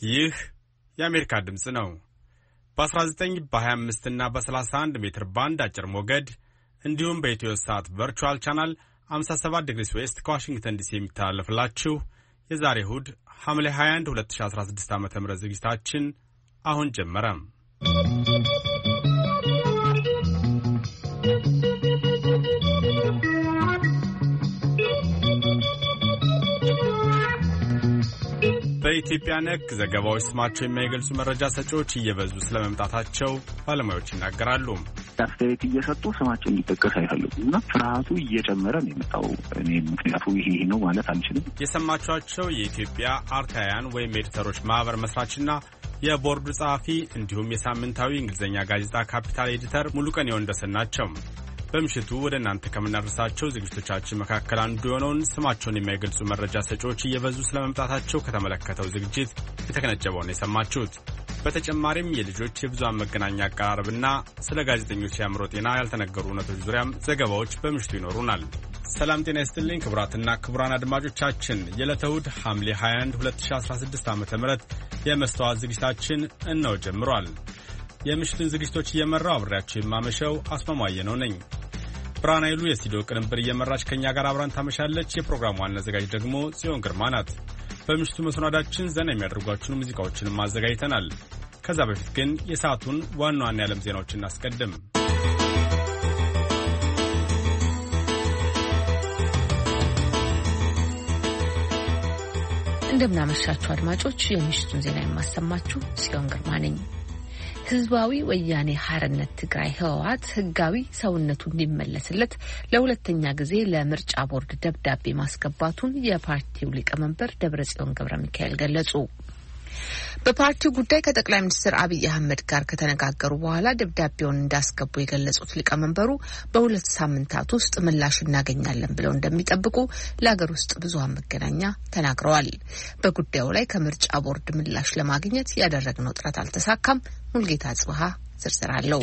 ይህ የአሜሪካ ድምጽ ነው። በ19 በ25 እና በ31 ሜትር ባንድ አጭር ሞገድ እንዲሁም በኢትዮ ሳት ቨርቹዋል ቻናል 57 ዲግሪ ዌስት ከዋሽንግተን ዲሲ የሚተላለፍላችሁ የዛሬ እሁድ ሐምሌ 21 2016 ዓ.ም ዝግጅታችን አሁን ጀመረ። በኢትዮጵያ ነክ ዘገባዎች ስማቸው የማይገልጹ መረጃ ሰጪዎች እየበዙ ስለመምጣታቸው ባለሙያዎች ይናገራሉ። አስተያየት እየሰጡ ስማቸው እንዲጠቀስ አይፈልጉም እና ፍርሃቱ እየጨመረ ነው የመጣው። እኔ ምክንያቱ ይሄ ነው ማለት አልችልም። የሰማችኋቸው የኢትዮጵያ አርታያን ወይም ኤዲተሮች ማህበር መስራችና የቦርዱ ጸሐፊ እንዲሁም የሳምንታዊ እንግሊዝኛ ጋዜጣ ካፒታል ኤዲተር ሙሉቀን የወንደሰን ናቸው። በምሽቱ ወደ እናንተ ከምናደርሳቸው ዝግጅቶቻችን መካከል አንዱ የሆነውን ስማቸውን የማይገልጹ መረጃ ሰጪዎች እየበዙ ስለመምጣታቸው ከተመለከተው ዝግጅት የተቀነጨበውን የሰማችሁት። በተጨማሪም የልጆች የብዙሃን መገናኛ አቀራረብና ስለ ጋዜጠኞች የአእምሮ ጤና ያልተነገሩ እውነቶች ዙሪያም ዘገባዎች በምሽቱ ይኖሩናል። ሰላም ጤና ይስጥልኝ ክቡራትና ክቡራን አድማጮቻችን፣ የዕለተ እሁድ ሐምሌ 21 2016 ዓ.ም የመስተዋት ዝግጅታችን እነሆ ጀምሯል። የምሽቱን ዝግጅቶች እየመራው አብሬያችሁ የማመሸው አስማማየ ነው ነኝ። ብርሃን ኃይሉ የስቱዲዮ ቅንብር እየመራች ከኛ ጋር አብራን ታመሻለች። የፕሮግራሙ ዋና አዘጋጅ ደግሞ ጽዮን ግርማ ናት። በምሽቱ መሰናዳችን ዘና የሚያደርጓችሁን ሙዚቃዎችንም አዘጋጅተናል። ከዛ በፊት ግን የሰዓቱን ዋና ዋና የዓለም ዜናዎችን እናስቀድም። እንደምናመሻችሁ አድማጮች፣ የምሽቱን ዜና የማሰማችሁ ጽዮን ግርማ ነኝ። ህዝባዊ ወያኔ ሓርነት ትግራይ ህወሓት ህጋዊ ሰውነቱ እንዲመለስለት ለሁለተኛ ጊዜ ለምርጫ ቦርድ ደብዳቤ ማስገባቱን የፓርቲው ሊቀመንበር ደብረጽዮን ገብረ ሚካኤል ገለጹ። በፓርቲው ጉዳይ ከጠቅላይ ሚኒስትር አብይ አህመድ ጋር ከተነጋገሩ በኋላ ደብዳቤውን እንዳስገቡ የገለጹት ሊቀመንበሩ በሁለት ሳምንታት ውስጥ ምላሽ እናገኛለን ብለው እንደሚጠብቁ ለሀገር ውስጥ ብዙሃን መገናኛ ተናግረዋል። በጉዳዩ ላይ ከምርጫ ቦርድ ምላሽ ለማግኘት ያደረግነው ጥረት አልተሳካም። ሙልጌታ ጽብሃ ዝርዝር አለው።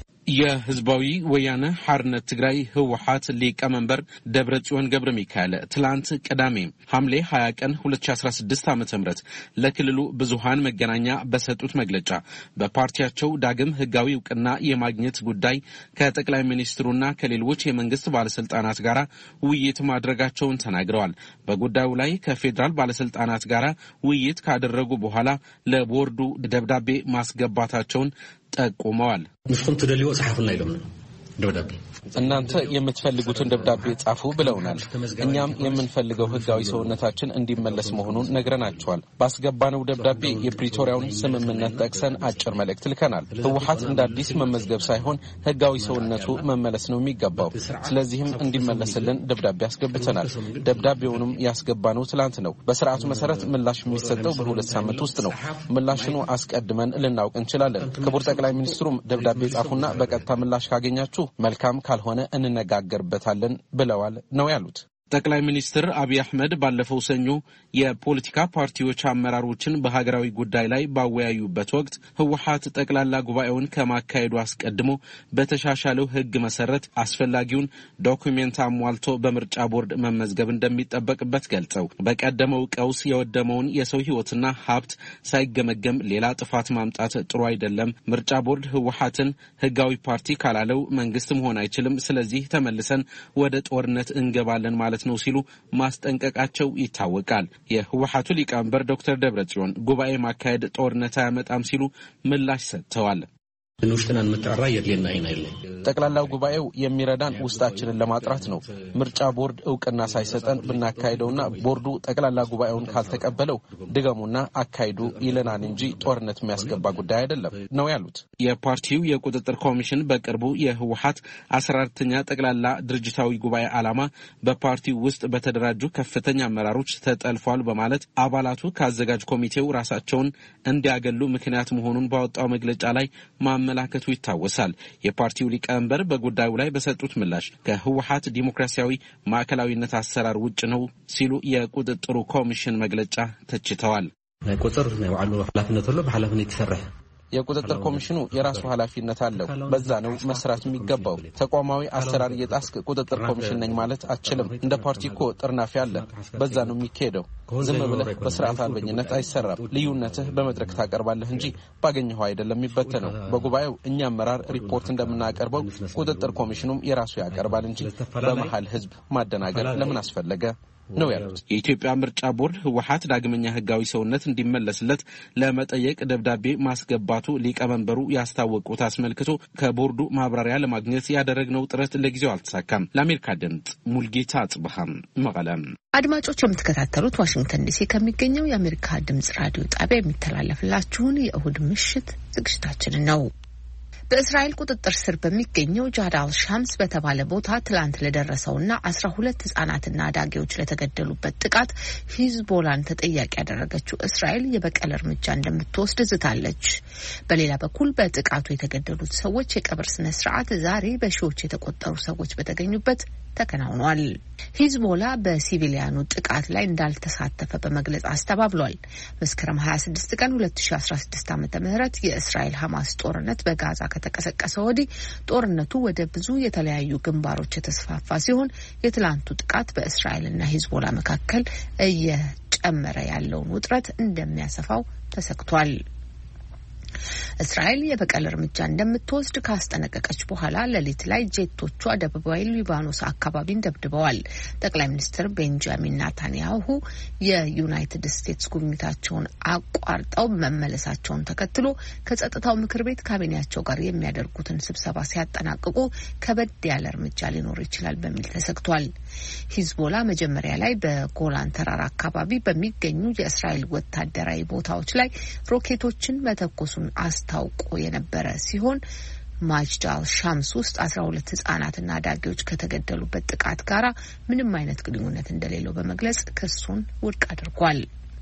የህዝባዊ ወያነ ሓርነት ትግራይ ህወሓት ሊቀመንበር ደብረጽዮን ገብረ ሚካኤል ትላንት ቅዳሜ ሐምሌ 20 ቀን 2016 ዓ.ም ለክልሉ ብዙሃን መገናኛ በሰጡት መግለጫ በፓርቲያቸው ዳግም ህጋዊ እውቅና የማግኘት ጉዳይ ከጠቅላይ ሚኒስትሩና ከሌሎች የመንግስት ባለስልጣናት ጋር ውይይት ማድረጋቸውን ተናግረዋል። በጉዳዩ ላይ ከፌዴራል ባለስልጣናት ጋር ውይይት ካደረጉ በኋላ ለቦርዱ ደብዳቤ ማስገባታቸውን ጠቁመዋል። ንስኩም ትደልዩ ጻፉና ይለምኑ ደብዳቤ እናንተ የምትፈልጉትን ደብዳቤ ጻፉ ብለውናል። እኛም የምንፈልገው ህጋዊ ሰውነታችን እንዲመለስ መሆኑን ነግረናቸዋል። ባስገባነው ደብዳቤ የፕሪቶሪያውን ስምምነት ጠቅሰን አጭር መልእክት ልከናል። ህወሓት እንደ አዲስ መመዝገብ ሳይሆን ህጋዊ ሰውነቱ መመለስ ነው የሚገባው። ስለዚህም እንዲመለስልን ደብዳቤ አስገብተናል። ደብዳቤውንም ያስገባነው ትላንት ነው። በስርዓቱ መሰረት ምላሽ የሚሰጠው በሁለት ሳምንት ውስጥ ነው። ምላሽኑ አስቀድመን ልናውቅ እንችላለን። ክቡር ጠቅላይ ሚኒስትሩም ደብዳቤ ጻፉና በቀጥታ ምላሽ ካገኛችሁ መልካም ካልሆነ እንነጋገርበታለን ብለዋል ነው ያሉት። ጠቅላይ ሚኒስትር አብይ አህመድ ባለፈው ሰኞ የፖለቲካ ፓርቲዎች አመራሮችን በሀገራዊ ጉዳይ ላይ ባወያዩበት ወቅት ህወሓት ጠቅላላ ጉባኤውን ከማካሄዱ አስቀድሞ በተሻሻለው ህግ መሰረት አስፈላጊውን ዶኩሜንት አሟልቶ በምርጫ ቦርድ መመዝገብ እንደሚጠበቅበት ገልጸው በቀደመው ቀውስ የወደመውን የሰው ህይወትና ሀብት ሳይገመገም ሌላ ጥፋት ማምጣት ጥሩ አይደለም። ምርጫ ቦርድ ህወሓትን ህጋዊ ፓርቲ ካላለው መንግስት መሆን አይችልም። ስለዚህ ተመልሰን ወደ ጦርነት እንገባለን ማለት ነው ሲሉ ማስጠንቀቃቸው ይታወቃል። የህወሓቱ ሊቀመንበር ዶክተር ደብረጽዮን ጉባኤ ማካሄድ ጦርነት አያመጣም ሲሉ ምላሽ ሰጥተዋል። ንውሽተናን መጣራ የለና አይናይለ ጠቅላላው ጉባኤው የሚረዳን ውስጣችንን ለማጥራት ነው። ምርጫ ቦርድ እውቅና ሳይሰጠን ብናካሄደውና ቦርዱ ጠቅላላ ጉባኤውን ካልተቀበለው ድገሙና አካሂዱ ይለናል እንጂ ጦርነት የሚያስገባ ጉዳይ አይደለም ነው ያሉት። የፓርቲው የቁጥጥር ኮሚሽን በቅርቡ የህወሓት 14ኛ ጠቅላላ ድርጅታዊ ጉባኤ ዓላማ በፓርቲው ውስጥ በተደራጁ ከፍተኛ አመራሮች ተጠልፏል በማለት አባላቱ ከአዘጋጅ ኮሚቴው ራሳቸውን እንዲያገሉ ምክንያት መሆኑን ባወጣው መግለጫ ላይ ማመላከቱ ይታወሳል። የፓርቲው ሊቀመንበር በጉዳዩ ላይ በሰጡት ምላሽ ከህወሓት ዲሞክራሲያዊ ማዕከላዊነት አሰራር ውጭ ነው ሲሉ የቁጥጥሩ ኮሚሽን መግለጫ ተችተዋል። ቁጥር ነው ያለው ኃላፊነት ሁሉ በኃላፊነት ይሰራል። የቁጥጥር ኮሚሽኑ የራሱ ኃላፊነት አለው። በዛ ነው መስራት የሚገባው። ተቋማዊ አሰራር የጣስክ ቁጥጥር ኮሚሽን ነኝ ማለት አችልም። እንደ ፓርቲ እኮ ጥርናፊ አለ። በዛ ነው የሚካሄደው። ዝም ብለህ በስርዓት አልበኝነት አይሰራም። ልዩነትህ በመድረክ ታቀርባለህ እንጂ ባገኘኸው አይደለም የሚበተነው። በጉባኤው እኛ አመራር ሪፖርት እንደምናቀርበው ቁጥጥር ኮሚሽኑም የራሱ ያቀርባል እንጂ በመሃል ህዝብ ማደናገር ለምን አስፈለገ ነው ያሉት። የኢትዮጵያ ምርጫ ቦርድ ህወሓት ዳግመኛ ህጋዊ ሰውነት እንዲመለስለት ለመጠየቅ ደብዳቤ ማስገባቱ ሊቀመንበሩ ያስታወቁት አስመልክቶ ከቦርዱ ማብራሪያ ለማግኘት ያደረግነው ጥረት ለጊዜው አልተሳካም። ለአሜሪካ ድምጽ ሙልጌታ አጽብሃም መቀለም። አድማጮች የምትከታተሉት ዋሽንግተን ዲሲ ከሚገኘው የአሜሪካ ድምጽ ራዲዮ ጣቢያ የሚተላለፍላችሁን የእሁድ ምሽት ዝግጅታችንን ነው። በእስራኤል ቁጥጥር ስር በሚገኘው ጃዳል ሻምስ በተባለ ቦታ ትላንት ለደረሰውና 12 ህጻናትና አዳጊዎች ለተገደሉበት ጥቃት ሂዝቦላን ተጠያቂ ያደረገችው እስራኤል የበቀል እርምጃ እንደምትወስድ ዝታለች። በሌላ በኩል በጥቃቱ የተገደሉት ሰዎች የቀብር ስነ ስርዓት ዛሬ በሺዎች የተቆጠሩ ሰዎች በተገኙበት ተከናውኗል። ሂዝቦላ በሲቪሊያኑ ጥቃት ላይ እንዳልተሳተፈ በመግለጽ አስተባብሏል። መስከረም 26 ቀን 2016 ዓ.ም የእስራኤል ሐማስ ጦርነት በጋዛ ከተቀሰቀሰ ወዲህ ጦርነቱ ወደ ብዙ የተለያዩ ግንባሮች የተስፋፋ ሲሆን የትላንቱ ጥቃት በእስራኤልና ሂዝቦላ መካከል እየጨመረ ያለውን ውጥረት እንደሚያሰፋው ተሰግቷል። እስራኤል የበቀል እርምጃ እንደምትወስድ ካስጠነቀቀች በኋላ ሌሊት ላይ ጄቶቿ ደቡባዊ ሊባኖስ አካባቢን ደብድበዋል። ጠቅላይ ሚኒስትር ቤንጃሚን ኔታንያሁ የዩናይትድ ስቴትስ ጉብኝታቸውን አቋርጠው መመለሳቸውን ተከትሎ ከጸጥታው ምክር ቤት ካቢኔያቸው ጋር የሚያደርጉትን ስብሰባ ሲያጠናቅቁ ከበድ ያለ እርምጃ ሊኖር ይችላል በሚል ተሰግቷል። ሂዝቦላ መጀመሪያ ላይ በጎላን ተራራ አካባቢ በሚገኙ የእስራኤል ወታደራዊ ቦታዎች ላይ ሮኬቶችን መተኮሱ አስታውቆ የነበረ ሲሆን ማጅዳል ሻምስ ውስጥ 12 ህጻናትና አዳጊዎች ከተገደሉበት ጥቃት ጋር ምንም አይነት ግንኙነት እንደሌለው በመግለጽ ክሱን ውድቅ አድርጓል።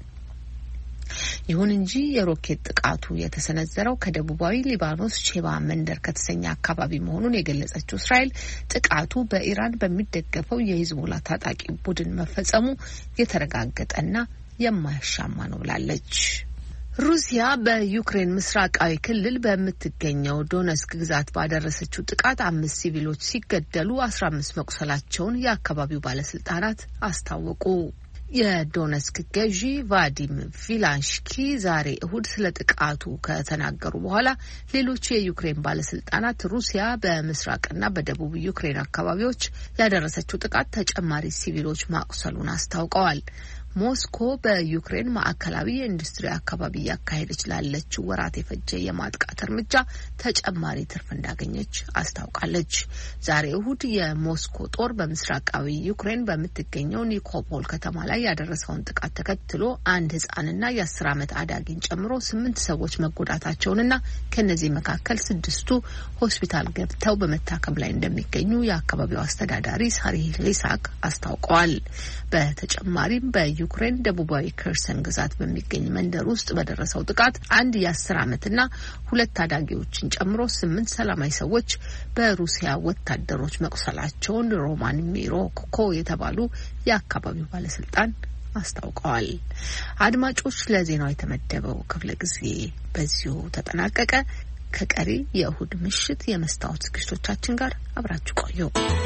ይሁን እንጂ የሮኬት ጥቃቱ የተሰነዘረው ከደቡባዊ ሊባኖስ ሼባ መንደር ከተሰኘ አካባቢ መሆኑን የገለጸችው እስራኤል ጥቃቱ በኢራን በሚደገፈው የሂዝቦላ ታጣቂ ቡድን መፈጸሙ የተረጋገጠና የማያሻማ ነው ብላለች። ሩሲያ በዩክሬን ምስራቃዊ ክልል በምትገኘው ዶኔስክ ግዛት ባደረሰችው ጥቃት 5 ሲቪሎች ሲገደሉ 15 መቁሰላቸውን የአካባቢው ባለስልጣናት አስታወቁ። የዶኔስክ ገዢ ቫዲም ቪላንሽኪ ዛሬ እሁድ ስለ ጥቃቱ ከተናገሩ በኋላ ሌሎች የዩክሬን ባለስልጣናት ሩሲያ በምስራቅና በደቡብ ዩክሬን አካባቢዎች ያደረሰችው ጥቃት ተጨማሪ ሲቪሎች ማቁሰሉን አስታውቀዋል። ሞስኮ በዩክሬን ማዕከላዊ የኢንዱስትሪ አካባቢ ያካሄደች ላለችው ወራት የፈጀ የማጥቃት እርምጃ ተጨማሪ ትርፍ እንዳገኘች አስታውቃለች። ዛሬ እሁድ የሞስኮ ጦር በምስራቃዊ ዩክሬን በምትገኘው ኒኮፖል ከተማ ላይ ያደረሰውን ጥቃት ተከትሎ አንድ ህጻንና የ10 ዓመት አዳጊን ጨምሮ 8 ሰዎች መጎዳታቸውንና ከነዚህ መካከል 6ቱ ሆስፒታል ገብተው በመታከም ላይ እንደሚገኙ የአካባቢው አስተዳዳሪ ሳሪ ሊሳክ አስታውቀዋል። በተጨማሪም በዩክሬን ደቡባዊ ከርሰን ግዛት በሚገኝ መንደር ውስጥ በደረሰው ጥቃት አንድ የ10 ዓመትና 2 አዳጊዎችን ጨምሮ 8 ሰላማዊ ሰዎች በሩሲያ ወታደሮች መቁሰላቸውን ሮማን ሚሮኮ የተባሉ የአካባቢው ባለስልጣን አስታውቀዋል። አድማጮች፣ ለዜናው የተመደበው ክፍለ ጊዜ በዚሁ ተጠናቀቀ። ከቀሪ የእሁድ ምሽት የመስታወት ዝግጅቶቻችን ጋር አብራችሁ ቆዩ።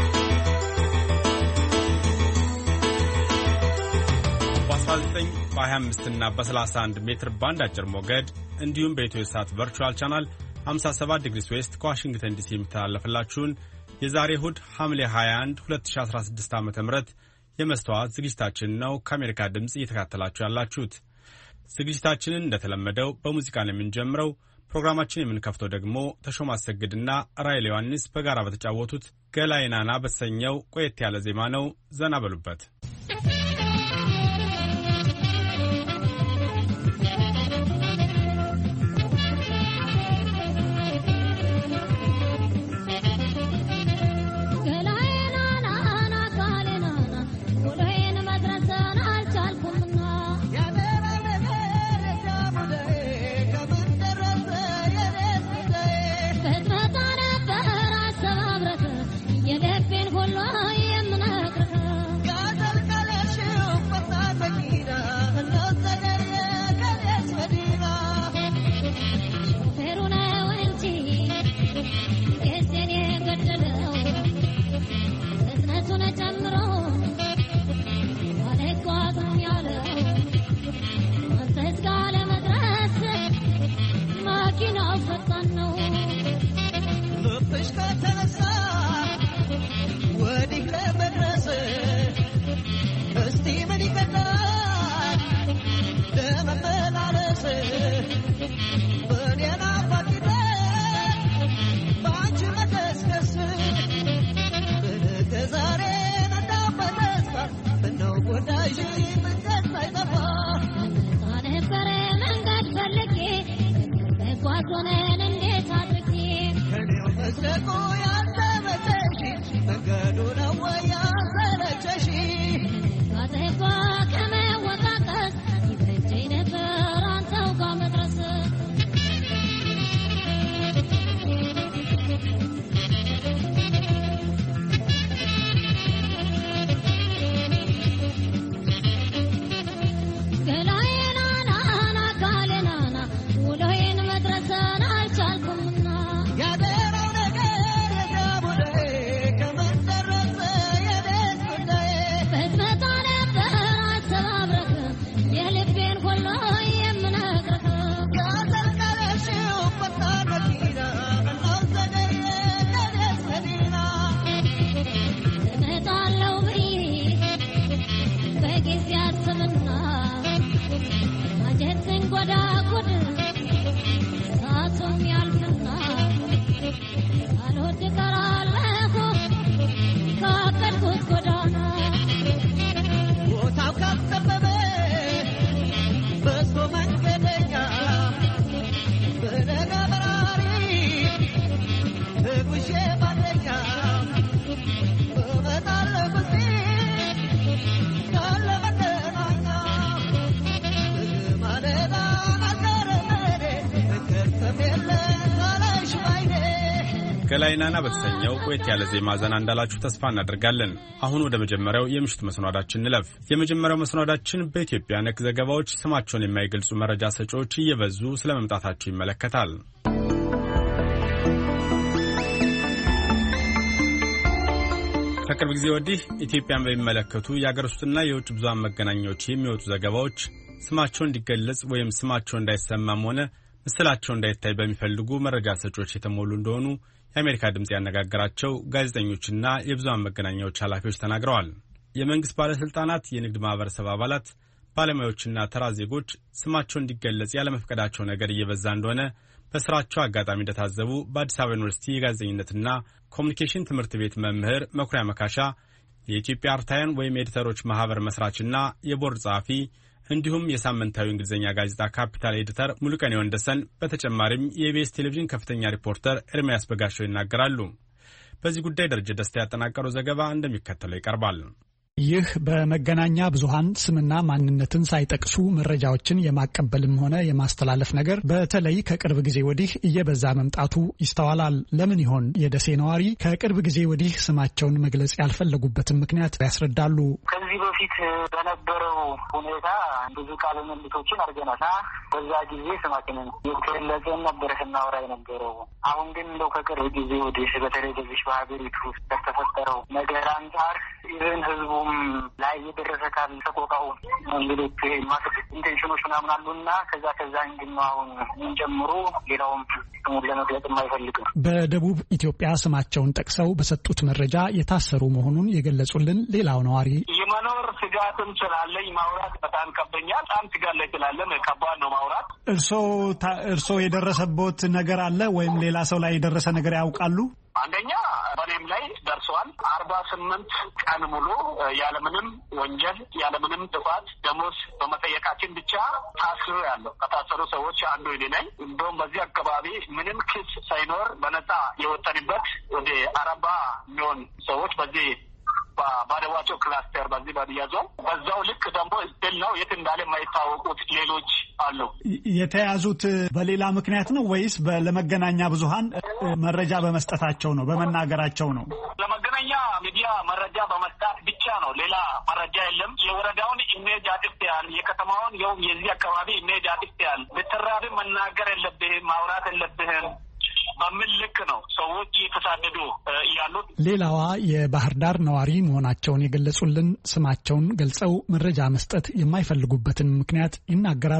በ19 በ25 እና በ31 ሜትር ባንድ አጭር ሞገድ እንዲሁም በኢትዮ ሳት ቨርቹዋል ቻናል 57 ዲግሪ ዌስት ከዋሽንግተን ዲሲ የሚተላለፍላችሁን የዛሬ እሁድ ሐምሌ 21 2016 ዓ.ም የመስታወት ዝግጅታችን ነው ከአሜሪካ ድምጽ እየተከታተላችሁ ያላችሁት። ዝግጅታችንን እንደተለመደው በሙዚቃ ነው የምንጀምረው። ፕሮግራማችን የምንከፍተው ደግሞ ተሾመ አሰግድና ራይል ዮሐንስ በጋራ በተጫወቱት ገላይናና በተሰኘው ቆየት ያለ ዜማ ነው። ዘና በሉበት። የልቤን ሁሉ የምነግርህ ገላይናና በተሰኘው ቆየት ያለ ዜማ ዘና እንዳላችሁ ተስፋ እናደርጋለን። አሁን ወደ መጀመሪያው የምሽቱ መስናዳችን እንለፍ። የመጀመሪያው መስናዳችን በኢትዮጵያ ነክ ዘገባዎች ስማቸውን የማይገልጹ መረጃ ሰጪዎች እየበዙ ስለመምጣታቸው ይመለከታል። ከቅርብ ጊዜ ወዲህ ኢትዮጵያን በሚመለከቱ የአገር ውስጥና የውጭ ብዙሃን መገናኛዎች የሚወጡ ዘገባዎች ስማቸው እንዲገለጽ ወይም ስማቸው እንዳይሰማም ሆነ ምስላቸው እንዳይታይ በሚፈልጉ መረጃ ሰጪዎች የተሞሉ እንደሆኑ የአሜሪካ ድምጽ ያነጋገራቸው ጋዜጠኞችና የብዙሃን መገናኛዎች ኃላፊዎች ተናግረዋል። የመንግስት ባለስልጣናት፣ የንግድ ማህበረሰብ አባላት፣ ባለሙያዎችና ተራ ዜጎች ስማቸው እንዲገለጽ ያለመፍቀዳቸው ነገር እየበዛ እንደሆነ በስራቸው አጋጣሚ እንደታዘቡ በአዲስ አበባ ዩኒቨርሲቲ የጋዜጠኝነትና ኮሚኒኬሽን ትምህርት ቤት መምህር መኩሪያ መካሻ፣ የኢትዮጵያ አርታያን ወይም ኤዲተሮች ማህበር መስራችና የቦርድ ጸሐፊ እንዲሁም የሳምንታዊ እንግሊዝኛ ጋዜጣ ካፒታል ኤዲተር ሙሉቀን ወንደሰን በተጨማሪም የኢቢኤስ ቴሌቪዥን ከፍተኛ ሪፖርተር ኤርሚያስ በጋሻው ይናገራሉ። በዚህ ጉዳይ ደረጀ ደስታ ያጠናቀረው ዘገባ እንደሚከተለው ይቀርባል። ይህ በመገናኛ ብዙሃን ስምና ማንነትን ሳይጠቅሱ መረጃዎችን የማቀበልም ሆነ የማስተላለፍ ነገር በተለይ ከቅርብ ጊዜ ወዲህ እየበዛ መምጣቱ ይስተዋላል። ለምን ይሆን? የደሴ ነዋሪ ከቅርብ ጊዜ ወዲህ ስማቸውን መግለጽ ያልፈለጉበትን ምክንያት ያስረዳሉ። ከዚህ በፊት በነበረው ሁኔታ ብዙ ቃለ ምልልሶችን አድርገናልና በዛ ጊዜ ስማችንን የተገለጸን ነበር ስናወራ የነበረው። አሁን ግን እንደው ከቅርብ ጊዜ ወዲህ በተለይ በዚህ በሀገሪቱ ከተፈጠረው ነገር አንጻር ይህን ህዝቡ ላይ የደረሰ ካል ተቆጣው እንግዲህ ማስብ ኢንቴንሽኖች ምናምን አሉና ከዛ እንግዲህ አሁን ጀምሮ ሌላውም ስሙን ለመግለጽ የማይፈልግም በደቡብ ኢትዮጵያ ስማቸውን ጠቅሰው በሰጡት መረጃ የታሰሩ መሆኑን የገለጹልን ሌላው ነዋሪ የመኖር ስጋትም ስላለኝ ማውራት በጣም ከበኛል። በጣም ስጋት ላይ ስላለን ከባድ ነው ማውራት። እርሶ የደረሰቦት ነገር አለ ወይም ሌላ ሰው ላይ የደረሰ ነገር ያውቃሉ? አንደኛ በኔም ላይ ደርሷል። 48 ቀን ሙሉ ያለምንም ወንጀል ያለምንም ጥፋት ደሞዝ በመጠየቃችን ብቻ ታስሮ ያለው ከታሰሩ ሰዎች አንዱ እኔ ነኝ። እንደውም በዚህ አካባቢ ምንም ክስ ሳይኖር በነፃ የወጣንበት ወደ 40 ሚሊዮን ሰዎች በዚህ ባደዋቸው ክላስተር በዚህ ባዲያዞ በዛው ልክ ደግሞ ስቲል ነው የት እንዳለ የማይታወቁት ሌሎች አሉ። የተያዙት በሌላ ምክንያት ነው ወይስ ለመገናኛ ብዙሃን መረጃ በመስጠታቸው ነው በመናገራቸው ነው? ለመገናኛ ሚዲያ መረጃ በመስጠት ብቻ ነው። ሌላ መረጃ የለም። የወረዳውን ኢሜጅ አጥፍተሃል፣ የከተማውን የዚህ አካባቢ ኢሜጅ አጥፍተሃል፣ ብትራብ መናገር የለብህም ማውራት የለብህም በምን ልክ ነው ሰዎች እየተሳደዱ ያሉት። ሌላዋ የባህር ዳር ነዋሪ መሆናቸውን የገለጹልን ስማቸውን ገልጸው መረጃ መስጠት የማይፈልጉበትን ምክንያት ይናገራሉ።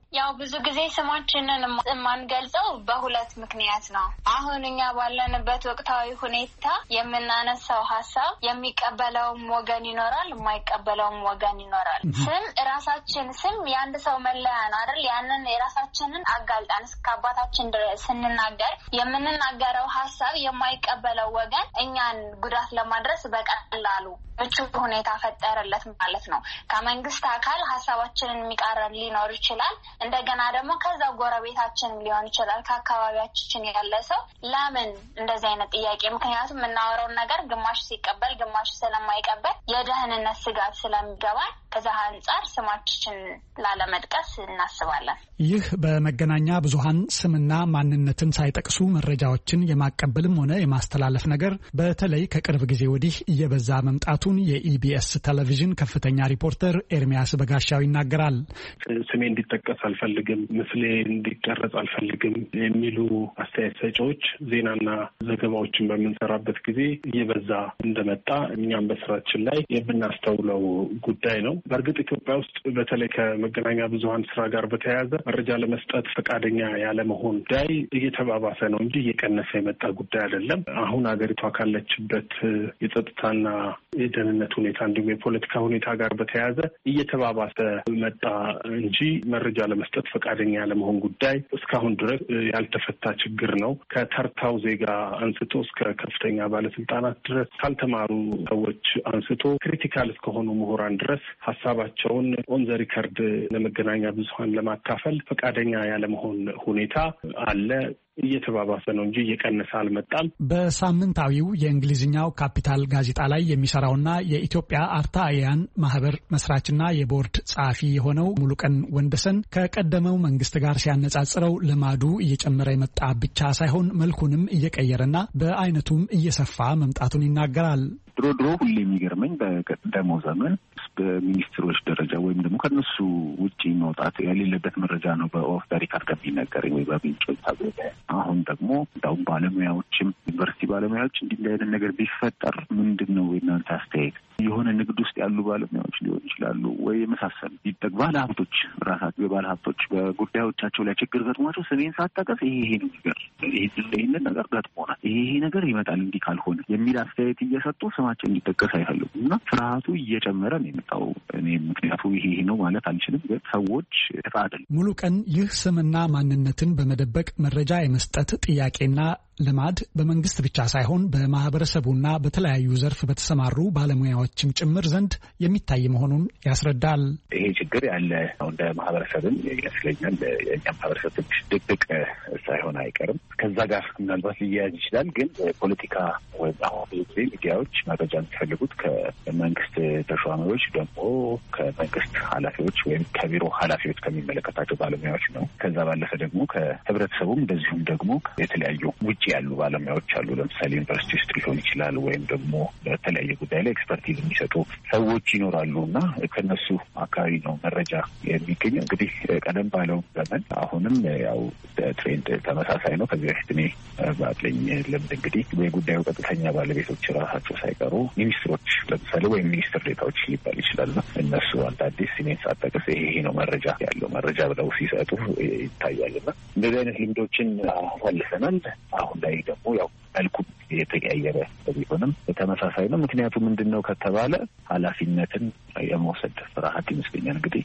ያው ብዙ ጊዜ ስማችንን ማንገልጸው በሁለት ምክንያት ነው። አሁን እኛ ባለንበት ወቅታዊ ሁኔታ የምናነሳው ሀሳብ የሚቀበለውም ወገን ይኖራል፣ የማይቀበለውም ወገን ይኖራል። ስም ራሳችን ስም የአንድ ሰው መለያ ነው አይደል? ያንን የራሳችንን አጋልጣን እስከ አባታችን ድረስ ስንናገር የምንናገረው ሀሳብ የማይቀበለው ወገን እኛን ጉዳት ለማድረስ በቀላሉ ምቹ ሁኔታ ፈጠረለት ማለት ነው። ከመንግስት አካል ሀሳባችንን የሚቃረን ሊኖር ይችላል። እንደገና ደግሞ ከዛ ጎረቤታችን ሊሆን ይችላል፣ ከአካባቢያችን ያለ ሰው ለምን እንደዚህ አይነት ጥያቄ? ምክንያቱም የምናወራውን ነገር ግማሽ ሲቀበል ግማሽ ስለማይቀበል የደህንነት ስጋት ስለሚገባን ከዛ አንጻር ስማችን ላለመጥቀስ እናስባለን። ይህ በመገናኛ ብዙሃን ስምና ማንነትን ሳይጠቅሱ መረጃዎችን የማቀበልም ሆነ የማስተላለፍ ነገር በተለይ ከቅርብ ጊዜ ወዲህ እየበዛ መምጣቱን የኢቢኤስ ቴሌቪዥን ከፍተኛ ሪፖርተር ኤርሚያስ በጋሻው ይናገራል። ስሜ እንዲጠቀስ አልፈልግም፣ ምስሌ እንዲቀረጽ አልፈልግም የሚሉ አስተያየት ሰጪዎች ዜናና ዘገባዎችን በምንሰራበት ጊዜ እየበዛ እንደመጣ እኛም በስራችን ላይ የምናስተውለው ጉዳይ ነው። በእርግጥ ኢትዮጵያ ውስጥ በተለይ ከመገናኛ ብዙሃን ስራ ጋር በተያያዘ መረጃ ለመስጠት ፈቃደኛ ያለመሆን ጉዳይ እየተባባሰ ነው እንጂ እየቀነሰ የመጣ ጉዳይ አይደለም። አሁን ሀገሪቷ ካለችበት የጸጥታና የደህንነት ሁኔታ እንዲሁም የፖለቲካ ሁኔታ ጋር በተያያዘ እየተባባሰ መጣ እንጂ መረጃ ለመስጠት ፈቃደኛ ያለመሆን ጉዳይ እስካሁን ድረስ ያልተፈታ ችግር ነው። ከተርታው ዜጋ አንስቶ እስከ ከፍተኛ ባለስልጣናት ድረስ ካልተማሩ ሰዎች አንስቶ ክሪቲካል እስከሆኑ ምሁራን ድረስ ሀሳባቸውን ኦን ዘ ሪከርድ ለመገናኛ ብዙሃን ለማካፈል ፈቃደኛ ያለመሆን ሁኔታ አለ። እየተባባሰ ነው እንጂ እየቀነሰ አልመጣም። በሳምንታዊው የእንግሊዝኛው ካፒታል ጋዜጣ ላይ የሚሰራውና የኢትዮጵያ አርታኢያን ማህበር መስራችና የቦርድ ጸሐፊ የሆነው ሙሉቀን ወንደሰን ከቀደመው መንግስት ጋር ሲያነጻጽረው ልማዱ እየጨመረ የመጣ ብቻ ሳይሆን መልኩንም እየቀየረና በአይነቱም እየሰፋ መምጣቱን ይናገራል። ድሮ ሁሌ የሚገርመኝ በቀደመው ዘመን በሚኒስትሮች ደረጃ ወይም ደግሞ ከነሱ ውጪ መውጣት የሌለበት መረጃ ነው በኦፍ ዳይሬክት ከሚነገረኝ ወይ በሚንጮች ታገኘ። አሁን ደግሞ እንዳውም ባለሙያዎችም ዩኒቨርሲቲ ባለሙያዎች እንዲህ አይነት ነገር ቢፈጠር ምንድን ነው የእናንተ አስተያየት? የሆነ ንግድ ውስጥ ያሉ ባለሙያዎች ሊሆን ይችላሉ ወይ የመሳሰሉ ባለ ሀብቶች ራሳቸው የባለ ሀብቶች በጉዳዮቻቸው ላይ ችግር ገጥሟቸው ስሜን ሳጠቀስ ይሄ ነው ነገር ይሄንን ነገር ገጥሞናል፣ ይሄ ነገር ይመጣል እንዲህ ካልሆነ የሚል አስተያየት እየሰጡ ስማቸው እንዲጠቀስ አይፈልጉም እና ፍርሃቱ እየጨመረ ነው የመጣው። እኔ ምክንያቱ ይሄ ነው ማለት አልችልም፣ ግን ሰዎች ተቃደሉ ሙሉ ቀን ይህ ስምና ማንነትን በመደበቅ መረጃ የመስጠት ጥያቄና ልማድ በመንግስት ብቻ ሳይሆን በማህበረሰቡና በተለያዩ ዘርፍ በተሰማሩ ባለሙያዎችም ጭምር ዘንድ የሚታይ መሆኑን ያስረዳል። ይሄ ችግር ያለ እንደ ማህበረሰብም ይመስለኛል። የእኛ ማህበረሰብ ትንሽ ድቅድቅ ሳይሆን አይቀርም። ከዛ ጋር ምናልባት ሊያያዝ ይችላል። ግን ፖለቲካ ወይም አሁን ብዙ ጊዜ ሚዲያዎች መረጃ የሚፈልጉት ከመንግስት ተሿሚዎች ደግሞ ከመንግስት ኃላፊዎች ወይም ከቢሮ ኃላፊዎች ከሚመለከታቸው ባለሙያዎች ነው። ከዛ ባለፈ ደግሞ ከህብረተሰቡም እንደዚሁም ደግሞ የተለያዩ ውጭ ያሉ ባለሙያዎች አሉ። ለምሳሌ ዩኒቨርሲቲ ውስጥ ሊሆን ይችላል ወይም ደግሞ በተለያየ ጉዳይ ላይ ኤክስፐርቲዝ የሚሰጡ ሰዎች ይኖራሉ እና ከነሱ አካባቢ ነው መረጃ የሚገኘው። እንግዲህ ቀደም ባለው ዘመን አሁንም ያው ትሬንድ ተመሳሳይ ነው። ከዚህ በፊት እኔ ባለኝ ልምድ እንግዲህ የጉዳዩ ቀጥተኛ ባለቤቶች ራሳቸው ሳይቀሩ ሚኒስትሮች ለምሳሌ ወይም ሚኒስትር ዴታዎች ሊባል ይችላል እነሱ አንዳንዴ ስሜን ሳጠቅስ ይሄ ነው መረጃ ያለው መረጃ ብለው ሲሰጡ ይታያልና እንደዚህ አይነት ልምዶችን አሳልፈናል። አሁን ላይ ደግሞ ያው መልኩ የተቀያየረ ቢሆንም ተመሳሳይ ነው። ምክንያቱ ምንድን ነው ከተባለ ኃላፊነትን የመውሰድ ፍርሃት ይመስለኛል። እንግዲህ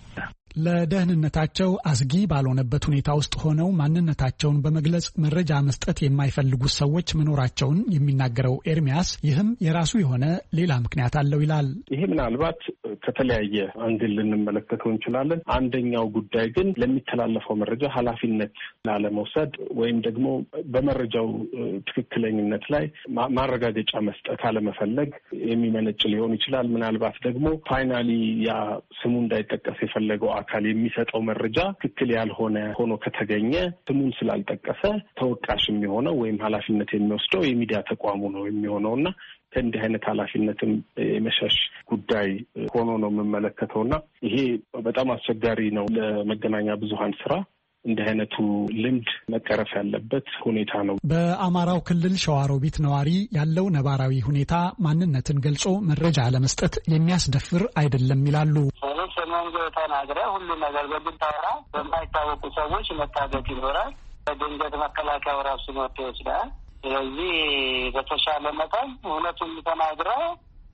ለደህንነታቸው አስጊ ባልሆነበት ሁኔታ ውስጥ ሆነው ማንነታቸውን በመግለጽ መረጃ መስጠት የማይፈልጉት ሰዎች መኖራቸውን የሚናገረው ኤርሚያስ ይህም የራሱ የሆነ ሌላ ምክንያት አለው ይላል። ይሄ ምናልባት ከተለያየ አንግል ልንመለከተው እንችላለን። አንደኛው ጉዳይ ግን ለሚተላለፈው መረጃ ኃላፊነት ላለመውሰድ ወይም ደግሞ በመረጃው ትክክለኝነት ላይ ማረጋገጫ መስጠት አለመፈለግ የሚመነጭ ሊሆን ይችላል። ምናልባት ደግሞ ፋይናሊ ያ ስሙ እንዳይጠቀስ የፈለገው አካል የሚሰጠው መረጃ ትክክል ያልሆነ ሆኖ ከተገኘ ስሙን ስላልጠቀሰ ተወቃሽ የሚሆነው ወይም ኃላፊነት የሚወስደው የሚዲያ ተቋሙ ነው የሚሆነውና ከእንዲህ አይነት ኃላፊነትም የመሸሽ ጉዳይ ሆኖ ነው የምመለከተውና ይሄ በጣም አስቸጋሪ ነው ለመገናኛ ብዙሃን ስራ። እንዲህ አይነቱ ልምድ መቀረፍ ያለበት ሁኔታ ነው። በአማራው ክልል ሸዋሮቢት ነዋሪ ያለው ነባራዊ ሁኔታ ማንነትን ገልጾ መረጃ ለመስጠት የሚያስደፍር አይደለም ይላሉ። መንገድ ተናግረ ሁሉ ነገር በግንታራ በማይታወቁ ሰዎች መታገት ይኖራል። በድንገት መከላከያው ራሱ መጥቶ ይወስዳል። ስለዚህ በተሻለ መጠን እውነቱን ተናግረው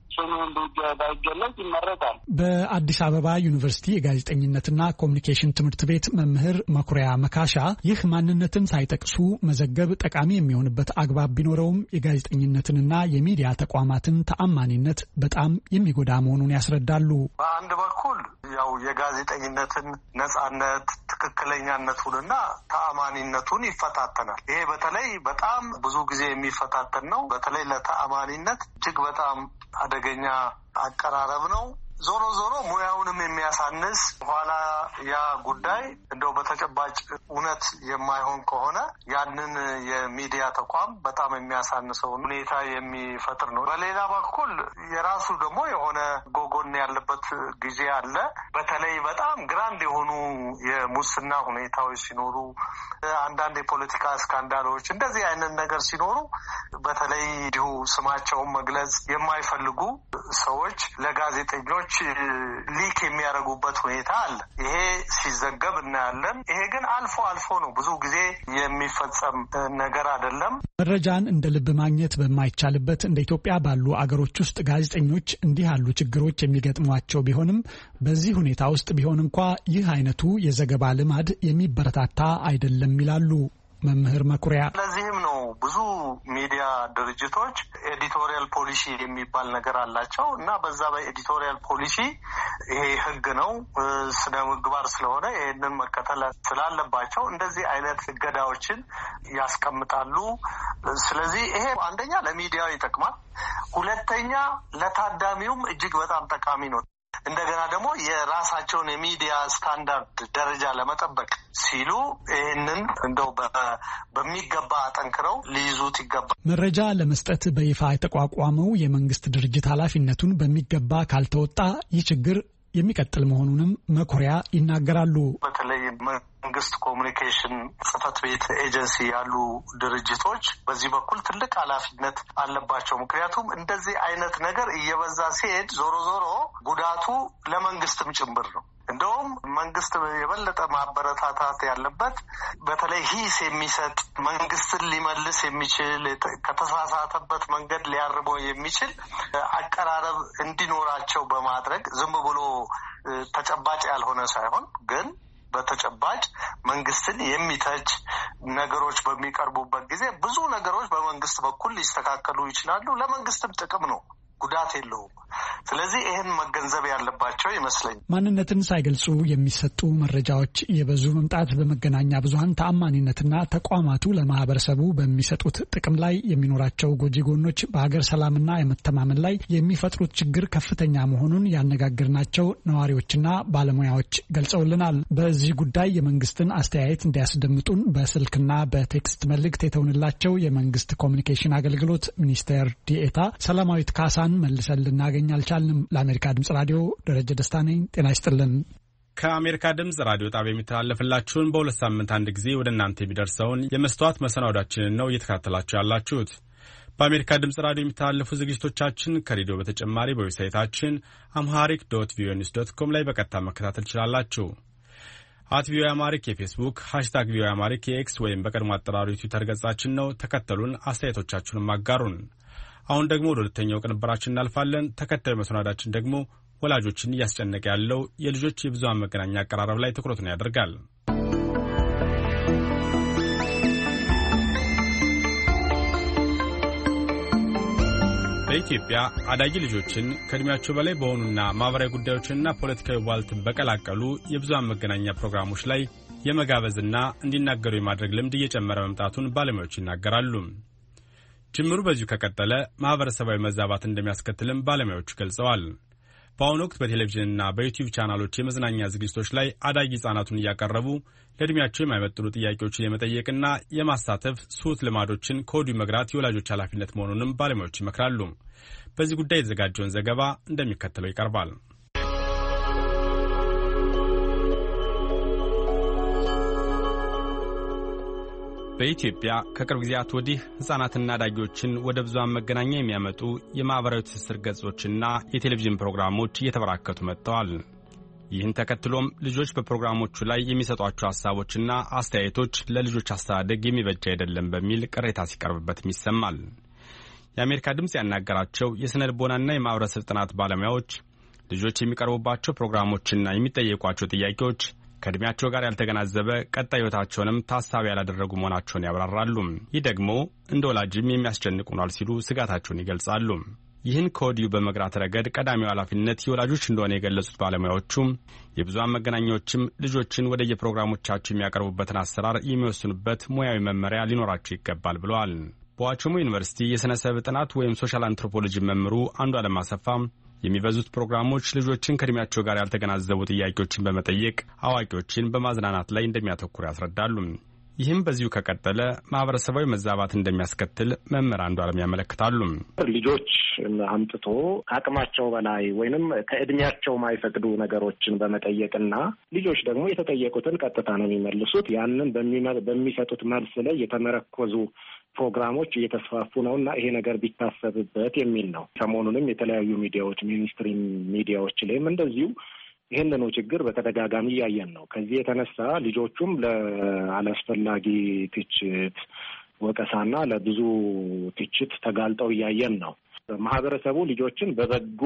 ባይገለጽ ይመረጣል። በአዲስ አበባ ዩኒቨርሲቲ የጋዜጠኝነትና ኮሚኒኬሽን ትምህርት ቤት መምህር መኩሪያ መካሻ ይህ ማንነትን ሳይጠቅሱ መዘገብ ጠቃሚ የሚሆንበት አግባብ ቢኖረውም የጋዜጠኝነትንና የሚዲያ ተቋማትን ተአማኒነት በጣም የሚጎዳ መሆኑን ያስረዳሉ። በአንድ በኩል ያው የጋዜጠኝነትን ነጻነት ትክክለኛነቱንና ተአማኒነቱን ይፈታተናል። ይሄ በተለይ በጣም ብዙ ጊዜ የሚፈታተን ነው። በተለይ ለተአማኒነት እጅግ በጣም አደገኛ አቀራረብ ነው። ዞሮ ዞሮ ሙያውንም የሚያሳንስ ኋላ ያ ጉዳይ እንደው በተጨባጭ እውነት የማይሆን ከሆነ ያንን የሚዲያ ተቋም በጣም የሚያሳንሰው ሁኔታ የሚፈጥር ነው። በሌላ በኩል የራሱ ደግሞ የሆነ ጎጎን ያለበት ጊዜ አለ። በተለይ በጣም ግራንድ የሆኑ የሙስና ሁኔታዎች ሲኖሩ፣ አንዳንድ የፖለቲካ ስካንዳሎች እንደዚህ አይነት ነገር ሲኖሩ በተለይ እንዲሁ ስማቸውን መግለጽ የማይፈልጉ ሰዎች ለጋዜጠኞች ሊክ የሚያደርጉበት ሁኔታ አለ። ይሄ ሲዘገብ እናያለን። ይሄ ግን አልፎ አልፎ ነው፣ ብዙ ጊዜ የሚፈጸም ነገር አይደለም። መረጃን እንደ ልብ ማግኘት በማይቻልበት እንደ ኢትዮጵያ ባሉ አገሮች ውስጥ ጋዜጠኞች እንዲህ ያሉ ችግሮች የሚገጥሟቸው ቢሆንም በዚህ ሁኔታ ውስጥ ቢሆን እንኳ ይህ አይነቱ የዘገባ ልማድ የሚበረታታ አይደለም ይላሉ መምህር መኩሪያ። ለዚህም ነው ብዙ ሚዲያ ድርጅቶች ኤዲቶሪያል ፖሊሲ የሚባል ነገር አላቸው እና በዛ በኤዲቶሪያል ፖሊሲ ይሄ ሕግ ነው ስነ ምግባር ስለሆነ ይሄንን መከተል ስላለባቸው እንደዚህ አይነት እገዳዎችን ያስቀምጣሉ። ስለዚህ ይሄ አንደኛ ለሚዲያው ይጠቅማል፣ ሁለተኛ ለታዳሚውም እጅግ በጣም ጠቃሚ ነው። እንደገና ደግሞ የራሳቸውን የሚዲያ ስታንዳርድ ደረጃ ለመጠበቅ ሲሉ ይህንን እንደው በሚገባ አጠንክረው ሊይዙት ይገባል። መረጃ ለመስጠት በይፋ የተቋቋመው የመንግስት ድርጅት ኃላፊነቱን በሚገባ ካልተወጣ ይህ ችግር የሚቀጥል መሆኑንም መኩሪያ ይናገራሉ። በተለይ መንግስት ኮሚኒኬሽን ጽህፈት ቤት ኤጀንሲ ያሉ ድርጅቶች በዚህ በኩል ትልቅ ኃላፊነት አለባቸው። ምክንያቱም እንደዚህ አይነት ነገር እየበዛ ሲሄድ ዞሮ ዞሮ ጉዳቱ ለመንግስትም ጭምር ነው። እንደውም መንግስት የበለጠ ማበረታታት ያለበት በተለይ ሂስ የሚሰጥ መንግስትን ሊመልስ የሚችል ከተሳሳተበት መንገድ ሊያርመው የሚችል አቀራረብ እንዲኖራቸው በማድረግ ዝም ብሎ ተጨባጭ ያልሆነ ሳይሆን ግን በተጨባጭ መንግስትን የሚተች ነገሮች በሚቀርቡበት ጊዜ ብዙ ነገሮች በመንግስት በኩል ሊስተካከሉ ይችላሉ። ለመንግስትም ጥቅም ነው፣ ጉዳት የለውም። ስለዚህ ይህን መገንዘብ ያለባቸው ይመስለኛል። ማንነትን ሳይገልጹ የሚሰጡ መረጃዎች የበዙ መምጣት በመገናኛ ብዙኃን ተአማኒነትና ተቋማቱ ለማህበረሰቡ በሚሰጡት ጥቅም ላይ የሚኖራቸው ጎጂ ጎኖች በሀገር ሰላምና የመተማመን ላይ የሚፈጥሩት ችግር ከፍተኛ መሆኑን ያነጋገርናቸው ነዋሪዎችና ባለሙያዎች ገልጸውልናል። በዚህ ጉዳይ የመንግስትን አስተያየት እንዲያስደምጡን በስልክና በቴክስት መልእክት የተውንላቸው የመንግስት ኮሚኒኬሽን አገልግሎት ሚኒስቴር ዲኤታ ሰላማዊት ካሳን መልሰን ልናገኝ አልቻልንም። ለአሜሪካ ድምጽ ራዲዮ ደረጀ ደስታ ነኝ። ጤና ይስጥልን። ከአሜሪካ ድምጽ ራዲዮ ጣቢያ የሚተላለፍላችሁን በሁለት ሳምንት አንድ ጊዜ ወደ እናንተ የሚደርሰውን የመስተዋት መሰናዶአችንን ነው እየተከታተላችሁ ያላችሁት። በአሜሪካ ድምጽ ራዲዮ የሚተላለፉ ዝግጅቶቻችን ከሬዲዮ በተጨማሪ በዌብሳይታችን amharic.voanews.com ላይ በቀጥታ መከታተል ትችላላችሁ። @ቪኦኤ አማሪክ የፌስቡክ #ቪኦኤ አማሪክ የኤክስ ወይም በቀድሞ አጠራሩ የትዊተር ገጻችን ነው። ተከተሉን፣ አስተያየቶቻችሁንም አጋሩን። አሁን ደግሞ ወደ ሁለተኛው ቅንብራችን እናልፋለን። ተከታዩ መሰናዳችን ደግሞ ወላጆችን እያስጨነቀ ያለው የልጆች የብዙሃን መገናኛ አቀራረብ ላይ ትኩረቱን ያደርጋል። በኢትዮጵያ አዳጊ ልጆችን ከእድሜያቸው በላይ በሆኑና ማህበራዊ ጉዳዮችንና ፖለቲካዊ ቧልትን በቀላቀሉ የብዙሃን መገናኛ ፕሮግራሞች ላይ የመጋበዝና እንዲናገሩ የማድረግ ልምድ እየጨመረ መምጣቱን ባለሙያዎች ይናገራሉ። ጅምሩ በዚሁ ከቀጠለ ማህበረሰባዊ መዛባት እንደሚያስከትልም ባለሙያዎቹ ገልጸዋል። በአሁኑ ወቅት በቴሌቪዥንና በዩቲዩብ ቻናሎች የመዝናኛ ዝግጅቶች ላይ አዳጊ ህጻናቱን እያቀረቡ ለዕድሜያቸው የማይመጥኑ ጥያቄዎችን የመጠየቅና የማሳተፍ ስሁት ልማዶችን ከወዲሁ መግራት የወላጆች ኃላፊነት መሆኑንም ባለሙያዎች ይመክራሉ። በዚህ ጉዳይ የተዘጋጀውን ዘገባ እንደሚከተለው ይቀርባል። በኢትዮጵያ ከቅርብ ጊዜያት ወዲህ ህጻናትና አዳጊዎችን ወደ ብዙሃን መገናኛ የሚያመጡ የማህበራዊ ትስስር ገጾችና የቴሌቪዥን ፕሮግራሞች እየተበራከቱ መጥተዋል። ይህን ተከትሎም ልጆች በፕሮግራሞቹ ላይ የሚሰጧቸው ሐሳቦችና አስተያየቶች ለልጆች አስተዳደግ የሚበጅ አይደለም በሚል ቅሬታ ሲቀርብበትም ይሰማል። የአሜሪካ ድምጽ ያናገራቸው የስነ ልቦናና የማህበረሰብ ጥናት ባለሙያዎች ልጆች የሚቀርቡባቸው ፕሮግራሞችና የሚጠየቋቸው ጥያቄዎች ከእድሜያቸው ጋር ያልተገናዘበ ቀጣይ ሕይወታቸውንም ታሳቢ ያላደረጉ መሆናቸውን ያብራራሉ። ይህ ደግሞ እንደ ወላጅም የሚያስጨንቅ ሆኗል ሲሉ ስጋታቸውን ይገልጻሉ። ይህን ከወዲሁ በመግራት ረገድ ቀዳሚው ኃላፊነት የወላጆች እንደሆነ የገለጹት ባለሙያዎቹም የብዙሃን መገናኛዎችም ልጆችን ወደ የፕሮግራሞቻቸው የሚያቀርቡበትን አሰራር የሚወስኑበት ሙያዊ መመሪያ ሊኖራቸው ይገባል ብለዋል። በዋቸሞ ዩኒቨርሲቲ የሥነ-ሰብ ጥናት ወይም ሶሻል አንትሮፖሎጂ መምህሩ አንዱዓለም አሰፋ የሚበዙት ፕሮግራሞች ልጆችን ከእድሜያቸው ጋር ያልተገናዘቡ ጥያቄዎችን በመጠየቅ አዋቂዎችን በማዝናናት ላይ እንደሚያተኩሩ ያስረዳሉ። ይህም በዚሁ ከቀጠለ ማህበረሰባዊ መዛባት እንደሚያስከትል መምህር አንዱዓለም ያመለክታሉ። ልጆች አምጥቶ ከአቅማቸው በላይ ወይንም ከእድሜያቸው ማይፈቅዱ ነገሮችን በመጠየቅና ልጆች ደግሞ የተጠየቁትን ቀጥታ ነው የሚመልሱት። ያንን በሚሰጡት መልስ ላይ የተመረኮዙ ፕሮግራሞች እየተስፋፉ ነው እና ይሄ ነገር ቢታሰብበት የሚል ነው። ሰሞኑንም የተለያዩ ሚዲያዎች ሚኒስትሪ ሚዲያዎች ላይም እንደዚሁ ይህንኑ ችግር በተደጋጋሚ እያየን ነው። ከዚህ የተነሳ ልጆቹም ለአላስፈላጊ ትችት፣ ወቀሳና ለብዙ ትችት ተጋልጠው እያየን ነው። ማህበረሰቡ ልጆችን በበጎ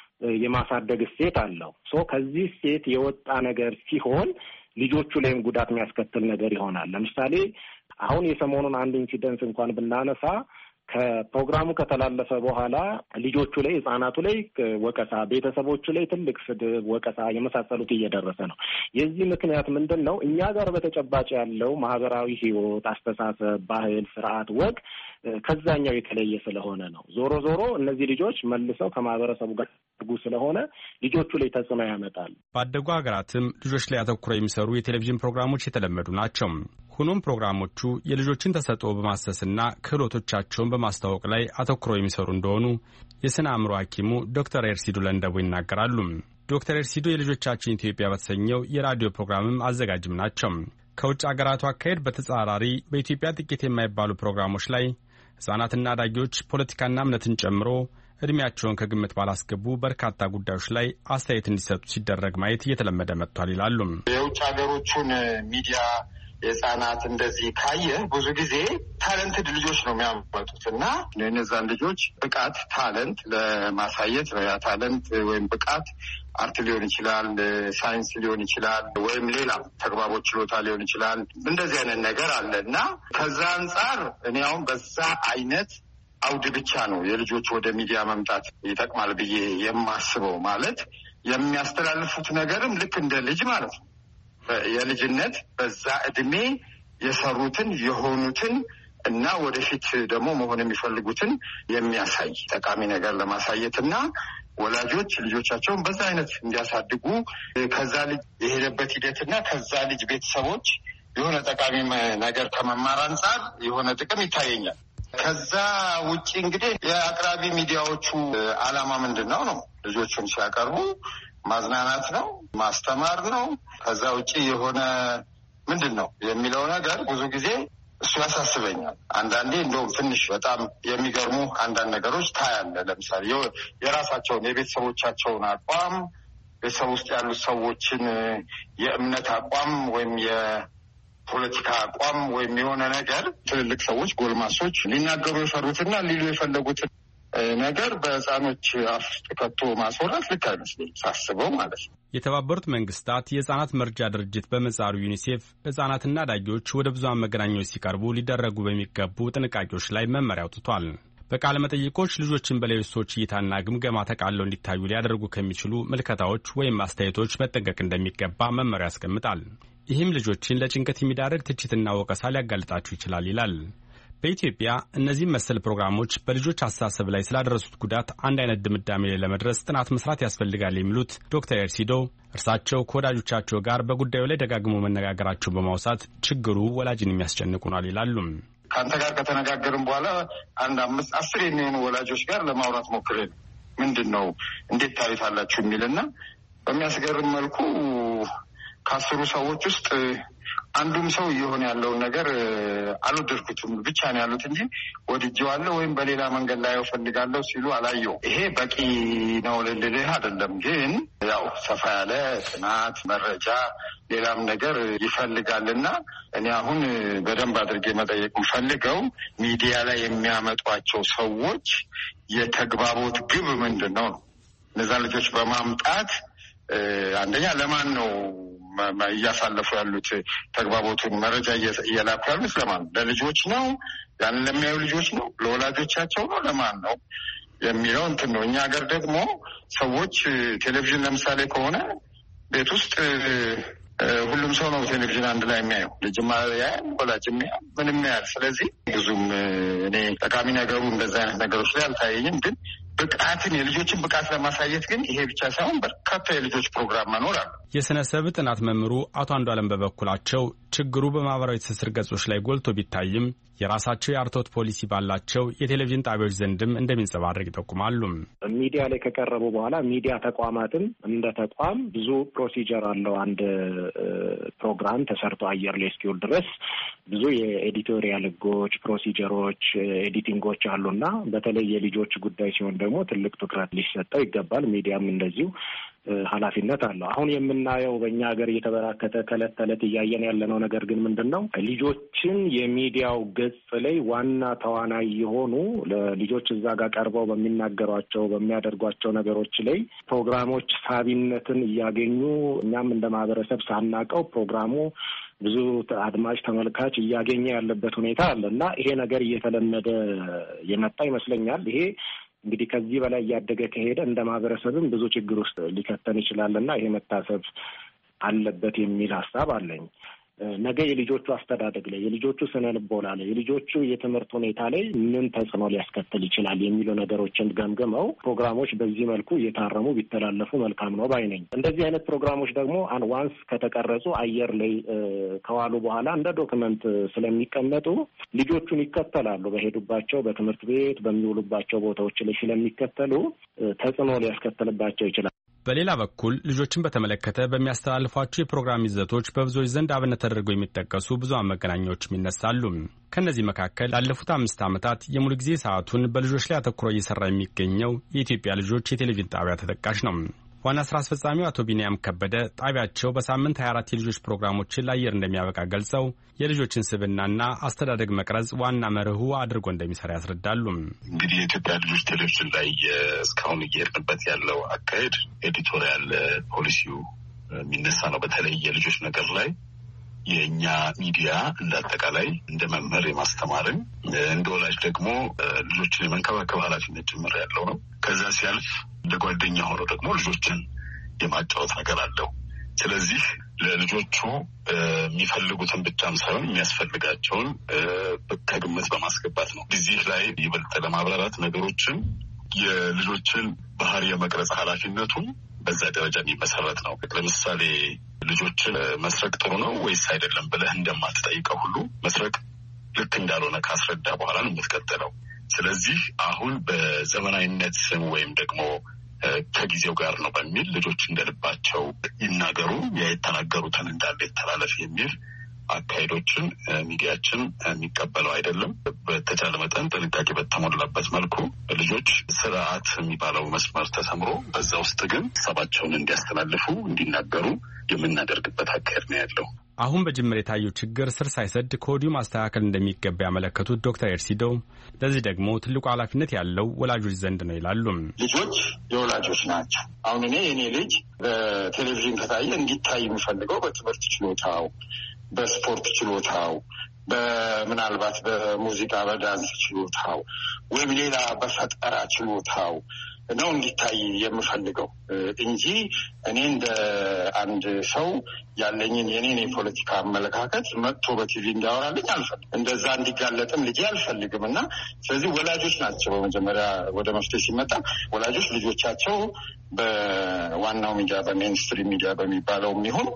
የማሳደግ እሴት አለው። ከዚህ እሴት የወጣ ነገር ሲሆን ልጆቹ ላይም ጉዳት የሚያስከትል ነገር ይሆናል። ለምሳሌ አሁን የሰሞኑን አንድ ኢንሲደንስ እንኳን ብናነሳ ከፕሮግራሙ ከተላለፈ በኋላ ልጆቹ ላይ ህጻናቱ ላይ ወቀሳ፣ ቤተሰቦቹ ላይ ትልቅ ስድብ፣ ወቀሳ የመሳሰሉት እየደረሰ ነው። የዚህ ምክንያት ምንድን ነው? እኛ ጋር በተጨባጭ ያለው ማህበራዊ ህይወት፣ አስተሳሰብ፣ ባህል፣ ስርዓት፣ ወግ ከዛኛው የተለየ ስለሆነ ነው። ዞሮ ዞሮ እነዚህ ልጆች መልሰው ከማህበረሰቡ ጋር ስለሆነ ልጆቹ ላይ ተጽዕኖ ያመጣል። ባደጉ ሀገራትም ልጆች ላይ አተኩረው የሚሰሩ የቴሌቪዥን ፕሮግራሞች የተለመዱ ናቸው። ሆኖም ፕሮግራሞቹ የልጆችን ተሰጥኦ በማሰስና ክህሎቶቻቸውን በማስተዋወቅ ላይ አተኩረው የሚሰሩ እንደሆኑ የስነ አእምሮ ሐኪሙ ዶክተር ኤርሲዶ ለንደቡ ይናገራሉ። ዶክተር ኤርሲዶ የልጆቻችን ኢትዮጵያ በተሰኘው የራዲዮ ፕሮግራምም አዘጋጅም ናቸው። ከውጭ አገራቱ አካሄድ በተጻራሪ በኢትዮጵያ ጥቂት የማይባሉ ፕሮግራሞች ላይ ሕፃናትና አዳጊዎች ፖለቲካና እምነትን ጨምሮ እድሜያቸውን ከግምት ባላስገቡ በርካታ ጉዳዮች ላይ አስተያየት እንዲሰጡ ሲደረግ ማየት እየተለመደ መጥቷል ይላሉ። የውጭ ሀገሮቹን ሚዲያ የህፃናት እንደዚህ ካየ ብዙ ጊዜ ታለንትድ ልጆች ነው የሚያመጡት እና እነዛን ልጆች ብቃት ታለንት ለማሳየት ነው። ያ ታለንት ወይም ብቃት አርት ሊሆን ይችላል፣ ሳይንስ ሊሆን ይችላል፣ ወይም ሌላ ተግባቦት ችሎታ ሊሆን ይችላል። እንደዚህ አይነት ነገር አለ እና ከዛ አንጻር እኔ አሁን በዛ አይነት አውድ ብቻ ነው የልጆች ወደ ሚዲያ መምጣት ይጠቅማል ብዬ የማስበው። ማለት የሚያስተላልፉት ነገርም ልክ እንደ ልጅ ማለት ነው። የልጅነት በዛ እድሜ የሰሩትን የሆኑትን እና ወደፊት ደግሞ መሆን የሚፈልጉትን የሚያሳይ ጠቃሚ ነገር ለማሳየት እና ወላጆች ልጆቻቸውን በዛ አይነት እንዲያሳድጉ ከዛ ልጅ የሄደበት ሂደትና ከዛ ልጅ ቤተሰቦች የሆነ ጠቃሚ ነገር ከመማር አንጻር የሆነ ጥቅም ይታየኛል። ከዛ ውጪ እንግዲህ የአቅራቢ ሚዲያዎቹ ዓላማ ምንድን ነው? ልጆቹን ሲያቀርቡ ማዝናናት ነው፣ ማስተማር ነው። ከዛ ውጪ የሆነ ምንድን ነው የሚለው ነገር ብዙ ጊዜ እሱ ያሳስበኛል። አንዳንዴ እንደውም ትንሽ በጣም የሚገርሙ አንዳንድ ነገሮች ታያለ። ለምሳሌ የራሳቸውን የቤተሰቦቻቸውን አቋም፣ ቤተሰብ ውስጥ ያሉት ሰዎችን የእምነት አቋም ወይም የፖለቲካ አቋም ወይም የሆነ ነገር ትልልቅ ሰዎች ጎልማሶች ሊናገሩ የፈሩትና ሊሉ የፈለጉትን ነገር በህፃኖች አፍ ውስጥ ከቶ ማስወራት ልክ አይመስለኝም ሳስበው ማለት ነው። የተባበሩት መንግስታት የህፃናት መርጃ ድርጅት በምህጻሩ ዩኒሴፍ ህፃናትና አዳጊዎች ወደ ብዙሃን መገናኛዎች ሲቀርቡ ሊደረጉ በሚገቡ ጥንቃቄዎች ላይ መመሪያ አውጥቷል። በቃለ መጠይቆች ልጆችን በሌሎች ሰዎች እይታና ግምገማ ተቃለው እንዲታዩ ሊያደርጉ ከሚችሉ ምልከታዎች ወይም አስተያየቶች መጠንቀቅ እንደሚገባ መመሪያ ያስቀምጣል። ይህም ልጆችን ለጭንቀት የሚዳርግ ትችትና ወቀሳ ሊያጋልጣቸው ይችላል ይላል። በኢትዮጵያ እነዚህ መሰል ፕሮግራሞች በልጆች አስተሳሰብ ላይ ስላደረሱት ጉዳት አንድ አይነት ድምዳሜ ላይ ለመድረስ ጥናት መስራት ያስፈልጋል የሚሉት ዶክተር ኤርሲዶ እርሳቸው ከወዳጆቻቸው ጋር በጉዳዩ ላይ ደጋግሞ መነጋገራቸውን በማውሳት ችግሩ ወላጅን የሚያስጨንቁናል ይላሉ። ከአንተ ጋር ከተነጋገርን በኋላ 5-10 የሚሆኑ ወላጆች ጋር ለማውራት ሞክሬ ምንድን ነው እንዴት ታዩታላችሁ የሚልና በሚያስገርም መልኩ ከ10 ሰዎች ውስጥ አንዱም ሰው እየሆነ ያለውን ነገር አልወደድኩትም ብቻ ነው ያሉት እንጂ ወድጄዋለሁ ወይም በሌላ መንገድ ላይ እፈልጋለሁ ሲሉ አላየው። ይሄ በቂ ነው ልልህ አይደለም፣ ግን ያው ሰፋ ያለ ጥናት መረጃ ሌላም ነገር ይፈልጋልና እኔ አሁን በደንብ አድርጌ መጠየቅ የምፈልገው ሚዲያ ላይ የሚያመጧቸው ሰዎች የተግባቦት ግብ ምንድን ነው? እነዛ ልጆች በማምጣት አንደኛ ለማን ነው እያሳለፉ ያሉት? ተግባቦቱን መረጃ እየላኩ ያሉት ለማን? ለልጆች ነው? ያንን ለሚያዩ ልጆች ነው? ለወላጆቻቸው ነው? ለማን ነው የሚለው እንትን ነው። እኛ ሀገር ደግሞ ሰዎች ቴሌቪዥን ለምሳሌ ከሆነ ቤት ውስጥ ሁሉም ሰው ነው ቴሌቪዥን አንድ ላይ የሚያየው። ልጅማ ያያል፣ ወላጅም ያያል፣ ምንም ያያል። ስለዚህ ብዙም እኔ ጠቃሚ ነገሩ እንደዛ አይነት ነገሮች ላይ አልታየኝም። ግን ብቃትን የልጆችን ብቃት ለማሳየት ግን ይሄ ብቻ ሳይሆን በርካታ የልጆች ፕሮግራም መኖር አለ። የስነሰብ ጥናት መምህሩ አቶ አንዱዓለም በበኩላቸው ችግሩ በማህበራዊ ትስስር ገጾች ላይ ጎልቶ ቢታይም የራሳቸው የአርቶት ፖሊሲ ባላቸው የቴሌቪዥን ጣቢያዎች ዘንድም እንደሚንጸባረቅ ይጠቁማሉ። ሚዲያ ላይ ከቀረቡ በኋላ ሚዲያ ተቋማትም እንደ ተቋም ብዙ ፕሮሲጀር አለው። አንድ ፕሮግራም ተሰርቶ አየር ላይ እስኪውል ድረስ ብዙ የኤዲቶሪያል ህጎች፣ ፕሮሲጀሮች፣ ኤዲቲንጎች አሉና በተለይ የልጆች ጉዳይ ሲሆን ደግሞ ትልቅ ትኩረት ሊሰጠው ይገባል። ሚዲያም እንደዚሁ ኃላፊነት አለው። አሁን የምናየው በእኛ ሀገር እየተበራከተ ከእለት ተዕለት እያየን ያለነው ነገር ግን ምንድን ነው? ልጆችን የሚዲያው ገጽ ላይ ዋና ተዋናይ የሆኑ ለልጆች እዛ ጋር ቀርበው በሚናገሯቸው በሚያደርጓቸው ነገሮች ላይ ፕሮግራሞች ሳቢነትን እያገኙ እኛም እንደ ማህበረሰብ ሳናቀው ፕሮግራሙ ብዙ አድማጭ ተመልካች እያገኘ ያለበት ሁኔታ አለ እና ይሄ ነገር እየተለመደ የመጣ ይመስለኛል። ይሄ እንግዲህ ከዚህ በላይ እያደገ ከሄደ እንደ ማህበረሰብም ብዙ ችግር ውስጥ ሊከተን ይችላልና ይሄ መታሰብ አለበት የሚል ሀሳብ አለኝ። ነገ የልጆቹ አስተዳደግ ላይ፣ የልጆቹ ስነ ልቦና ላይ፣ የልጆቹ የትምህርት ሁኔታ ላይ ምን ተጽዕኖ ሊያስከትል ይችላል የሚሉ ነገሮችን ገምግመው ፕሮግራሞች በዚህ መልኩ እየታረሙ ቢተላለፉ መልካም ነው ባይ ነኝ። እንደዚህ አይነት ፕሮግራሞች ደግሞ ዋንስ ከተቀረጹ አየር ላይ ከዋሉ በኋላ እንደ ዶክመንት ስለሚቀመጡ ልጆቹን ይከተላሉ። በሄዱባቸው በትምህርት ቤት በሚውሉባቸው ቦታዎች ላይ ስለሚከተሉ ተጽዕኖ ሊያስከትልባቸው ይችላል። በሌላ በኩል ልጆችን በተመለከተ በሚያስተላልፏቸው የፕሮግራም ይዘቶች በብዙዎች ዘንድ አብነት ተደርገው የሚጠቀሱ ብዙሃን መገናኛዎችም ይነሳሉ። ከእነዚህ መካከል ላለፉት 5 ዓመታት የሙሉ ጊዜ ሰዓቱን በልጆች ላይ አተኩሮ እየሰራ የሚገኘው የኢትዮጵያ ልጆች የቴሌቪዥን ጣቢያ ተጠቃሽ ነው። ዋና ስራ አስፈጻሚው አቶ ቢንያም ከበደ ጣቢያቸው በሳምንት 24 የልጆች ፕሮግራሞችን ለአየር እንደሚያበቃ ገልጸው የልጆችን ስብዕናና አስተዳደግ መቅረጽ ዋና መርሁ አድርጎ እንደሚሰራ ያስረዳሉ። እንግዲህ የኢትዮጵያ ልጆች ቴሌቪዥን ላይ እስካሁን እየሄድንበት ያለው አካሄድ ኤዲቶሪያል ፖሊሲው የሚነሳ ነው። በተለይ የልጆች ነገር ላይ የእኛ ሚዲያ እንደ አጠቃላይ እንደ መምህር የማስተማርን እንደ ወላጅ ደግሞ ልጆችን የመንከባከብ ኃላፊነት ጭምር ያለው ነው። ከዛ ሲያልፍ እንደ ጓደኛ ሆኖ ደግሞ ልጆችን የማጫወት ነገር አለው። ስለዚህ ለልጆቹ የሚፈልጉትን ብቻም ሳይሆን የሚያስፈልጋቸውን ከግምት በማስገባት ነው። እዚህ ላይ ይበልጥ ለማብራራት ነገሮችን የልጆችን ባህሪ የመቅረጽ ኃላፊነቱን በዛ ደረጃ የሚመሰረት ነው። ለምሳሌ ልጆችን መስረቅ ጥሩ ነው ወይስ አይደለም ብለህ እንደማትጠይቀው ሁሉ መስረቅ ልክ እንዳልሆነ ካስረዳ በኋላ ነው የምትቀጥለው። ስለዚህ አሁን በዘመናዊነት ስም ወይም ደግሞ ከጊዜው ጋር ነው በሚል ልጆች እንደልባቸው ይናገሩ፣ የተናገሩትን እንዳለ ይተላለፍ የሚል አካሄዶችን ሚዲያችን የሚቀበለው አይደለም። በተቻለ መጠን ጥንቃቄ በተሞላበት መልኩ ልጆች ስርዓት የሚባለው መስመር ተሰምሮ በዛ ውስጥ ግን ሀሳባቸውን እንዲያስተላልፉ እንዲናገሩ የምናደርግበት አካሄድ ነው ያለው። አሁን በጅምር የታየው ችግር ስር ሳይሰድ ከወዲሁ ማስተካከል እንደሚገባ ያመለከቱት ዶክተር ኤርሲዶ ለዚህ ደግሞ ትልቁ ኃላፊነት ያለው ወላጆች ዘንድ ነው ይላሉ። ልጆች የወላጆች ናቸው። አሁን የኔ ልጅ በቴሌቪዥን ከታየ እንዲታይ የሚፈልገው በትምህርት ችሎታው፣ በስፖርት ችሎታው፣ ምናልባት በሙዚቃ በዳንስ ችሎታው ወይም ሌላ በፈጠራ ችሎታው ነው እንዲታይ የምፈልገው እንጂ እኔ እንደ አንድ ሰው ያለኝን የኔን የፖለቲካ አመለካከት መጥቶ በቲቪ እንዲያወራልኝ አልፈልግም። እንደዛ እንዲጋለጥም ልጄ አልፈልግም እና ስለዚህ ወላጆች ናቸው በመጀመሪያ ወደ መፍትሄ ሲመጣ ወላጆች ልጆቻቸው በዋናው ሚዲያ በሜንስትሪም ሚዲያ በሚባለው የሚሆን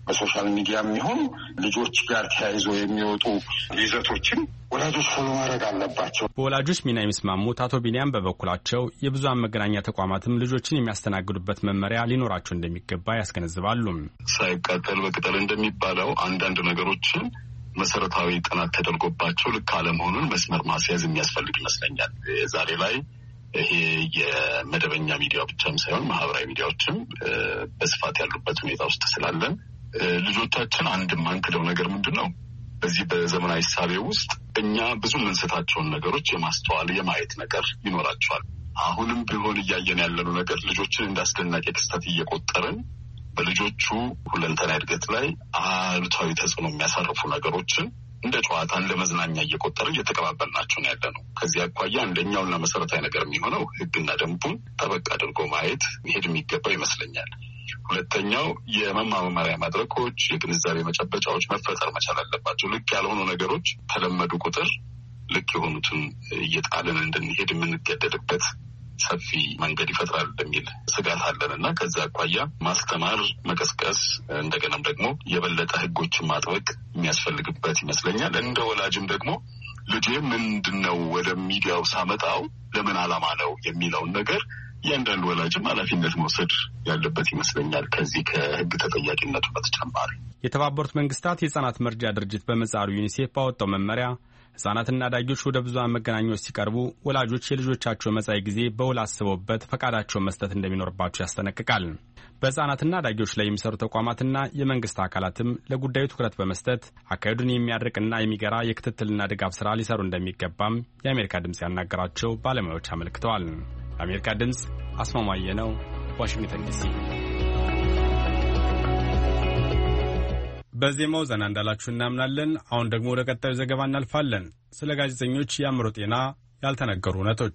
በሶሻል ሚዲያም ይሁን ልጆች ጋር ተያይዞ የሚወጡ ይዘቶችን ወላጆች ፎሎ ማድረግ አለባቸው። በወላጆች ሚና የሚስማሙት አቶ ቢኒያም በበኩላቸው የብዙሃን መገናኛ ተቋማትም ልጆችን የሚያስተናግዱበት መመሪያ ሊኖራቸው እንደሚገባ ያስገነዝባሉ። ሳይቃጠል በቅጠል እንደሚባለው አንዳንድ ነገሮችን መሰረታዊ ጥናት ተደርጎባቸው ልክ አለመሆኑን መስመር ማስያዝ የሚያስፈልግ ይመስለኛል። ዛሬ ላይ ይሄ የመደበኛ ሚዲያ ብቻም ሳይሆን ማህበራዊ ሚዲያዎችም በስፋት ያሉበት ሁኔታ ውስጥ ስላለን ልጆቻችን አንድ የማንክደው ነገር ምንድነው? በዚህ በዘመናዊ ሳቤ ውስጥ እኛ ብዙ ምንስታቸውን ነገሮች የማስተዋል የማየት ነገር ይኖራቸዋል። አሁንም ቢሆን እያየን ያለነው ነገር ልጆችን እንዳስደናቂ ክስተት እየቆጠርን በልጆቹ ሁለንተና እድገት ላይ አሉታዊ ተጽዕኖ የሚያሳርፉ ነገሮችን እንደ ጨዋታ እንደ መዝናኛ እየቆጠርን እየተቀባበልናቸው ነው ያለነው። ከዚህ አኳያ አንደኛውና መሰረታዊ ነገር የሚሆነው ሕግና ደንቡን ጠበቅ አድርጎ ማየት መሄድ የሚገባ ይመስለኛል። ሁለተኛው የመማማሪያ መድረኮች፣ የግንዛቤ መጨበጫዎች መፈጠር መቻል አለባቸው። ልክ ያልሆኑ ነገሮች ተለመዱ ቁጥር ልክ የሆኑትን እየጣልን እንድንሄድ የምንገደድበት ሰፊ መንገድ ይፈጥራል በሚል ስጋት አለን እና ከዛ አኳያ ማስተማር፣ መቀስቀስ እንደገናም ደግሞ የበለጠ ህጎችን ማጥበቅ የሚያስፈልግበት ይመስለኛል። እንደ ወላጅም ደግሞ ልጄ ምንድነው ወደ ሚዲያው ሳመጣው ለምን ዓላማ ነው የሚለውን ነገር እያንዳንዱ ወላጅም ኃላፊነት መውሰድ ያለበት ይመስለኛል። ከዚህ ከህግ ተጠያቂነቱ በተጨማሪ የተባበሩት መንግስታት የህጻናት መርጃ ድርጅት በመጻሩ ዩኒሴፍ ባወጣው መመሪያ ህጻናትና አዳጊዎች ወደ ብዙሃን መገናኛዎች ሲቀርቡ ወላጆች የልጆቻቸው መጻኢ ጊዜ በውል አስበውበት ፈቃዳቸውን መስጠት እንደሚኖርባቸው ያስጠነቅቃል። በህጻናትና አዳጊዎች ላይ የሚሰሩ ተቋማትና የመንግስት አካላትም ለጉዳዩ ትኩረት በመስጠት አካሄዱን የሚያድርቅና የሚገራ የክትትልና ድጋፍ ስራ ሊሰሩ እንደሚገባም የአሜሪካ ድምጽ ያናገራቸው ባለሙያዎች አመልክተዋል። የአሜሪካ ድምጽ አስማማየ ነው፣ ዋሽንግተን ዲሲ። በዜማው ዘና እንዳላችሁ እናምናለን። አሁን ደግሞ ወደ ቀጣዩ ዘገባ እናልፋለን። ስለ ጋዜጠኞች የአእምሮ ጤና ያልተነገሩ እውነቶች።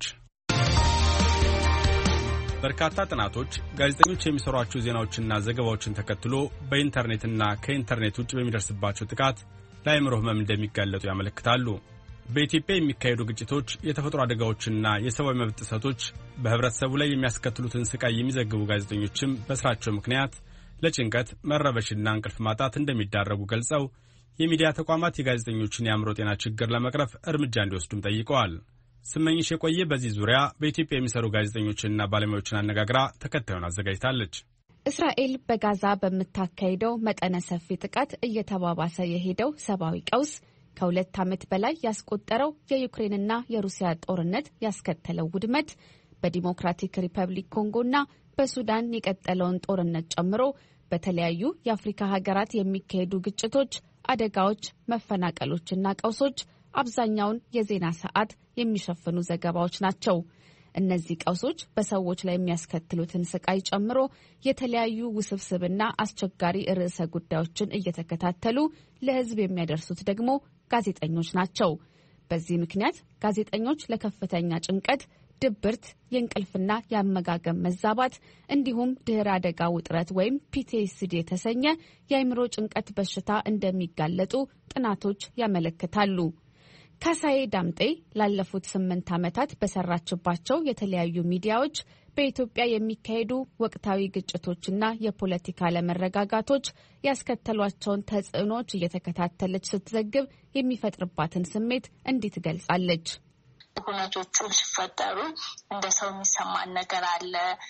በርካታ ጥናቶች ጋዜጠኞች የሚሰሯቸው ዜናዎችና ዘገባዎችን ተከትሎ በኢንተርኔትና ከኢንተርኔት ውጭ በሚደርስባቸው ጥቃት ለአእምሮ ህመም እንደሚጋለጡ ያመለክታሉ። በኢትዮጵያ የሚካሄዱ ግጭቶች፣ የተፈጥሮ አደጋዎችና የሰብአዊ መብት ጥሰቶች በህብረተሰቡ ላይ የሚያስከትሉትን ስቃይ የሚዘግቡ ጋዜጠኞችም በስራቸው ምክንያት ለጭንቀት፣ መረበሽና እንቅልፍ ማጣት እንደሚዳረጉ ገልጸው የሚዲያ ተቋማት የጋዜጠኞችን የአእምሮ ጤና ችግር ለመቅረፍ እርምጃ እንዲወስዱም ጠይቀዋል። ስመኝሽ የቆየ በዚህ ዙሪያ በኢትዮጵያ የሚሰሩ ጋዜጠኞችንና ባለሙያዎችን አነጋግራ ተከታዩን አዘጋጅታለች። እስራኤል በጋዛ በምታካሄደው መጠነ ሰፊ ጥቃት እየተባባሰ የሄደው ሰብአዊ ቀውስ ከ2 ዓመት በላይ ያስቆጠረው የዩክሬንና የሩሲያ ጦርነት ያስከተለው ውድመት በዲሞክራቲክ ሪፐብሊክ ኮንጎና በሱዳን የቀጠለውን ጦርነት ጨምሮ በተለያዩ የአፍሪካ ሀገራት የሚካሄዱ ግጭቶች፣ አደጋዎች፣ መፈናቀሎችና ቀውሶች አብዛኛውን የዜና ሰዓት የሚሸፍኑ ዘገባዎች ናቸው። እነዚህ ቀውሶች በሰዎች ላይ የሚያስከትሉትን ስቃይ ጨምሮ የተለያዩ ውስብስብና አስቸጋሪ ርዕሰ ጉዳዮችን እየተከታተሉ ለሕዝብ የሚያደርሱት ደግሞ ጋዜጠኞች ናቸው። በዚህ ምክንያት ጋዜጠኞች ለከፍተኛ ጭንቀት፣ ድብርት፣ የእንቅልፍና የአመጋገብ መዛባት እንዲሁም ድህረ አደጋ ውጥረት ወይም ፒቲኤስዲ የተሰኘ የአእምሮ ጭንቀት በሽታ እንደሚጋለጡ ጥናቶች ያመለክታሉ። ካሳዬ ዳምጤ ላለፉት 8 ዓመታት በሰራችባቸው የተለያዩ ሚዲያዎች በኢትዮጵያ የሚካሄዱ ወቅታዊ ግጭቶችና የፖለቲካ አለመረጋጋቶች ያስከተሏቸውን ተጽዕኖዎች እየተከታተለች ስትዘግብ የሚፈጥርባትን ስሜት እንዲህ ትገልጻለች። ሁነቶቹ ሲፈጠሩ እንደ ሰው የሚሰማን ነገር አለ።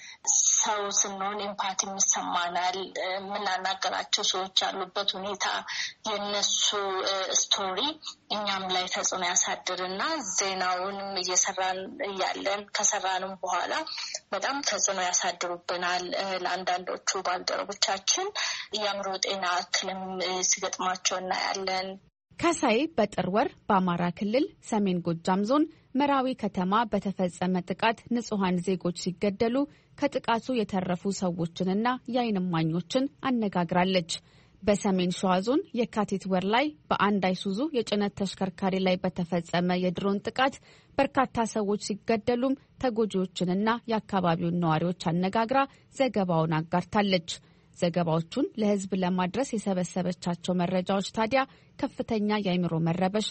ሰው ስንሆን ኤምፓቲ የሚሰማናል። የምናናገራቸው ሰዎች ያሉበት ሁኔታ፣ የነሱ ስቶሪ እኛም ላይ ተጽዕኖ ያሳድርና ዜናውንም እየሰራን እያለን ከሰራንም በኋላ በጣም ተጽዕኖ ያሳድሩብናል። ለአንዳንዶቹ ባልደረቦቻችን የአእምሮ ጤና እክልም ሲገጥማቸው እናያለን። ካሳዬ በጥር ወር በአማራ ክልል ሰሜን ጎጃም ዞን መራዊ ከተማ በተፈጸመ ጥቃት ንጹሐን ዜጎች ሲገደሉ ከጥቃቱ የተረፉ ሰዎችንና የዓይን እማኞችን አነጋግራለች። በሰሜን ሸዋ ዞን የካቲት ወር ላይ በአንድ አይሱዙ የጭነት ተሽከርካሪ ላይ በተፈጸመ የድሮን ጥቃት በርካታ ሰዎች ሲገደሉም ተጎጂዎችንና የአካባቢውን ነዋሪዎች አነጋግራ ዘገባውን አጋርታለች። ዘገባዎቹን ለሕዝብ ለማድረስ የሰበሰበቻቸው መረጃዎች ታዲያ ከፍተኛ የአእምሮ መረበሽ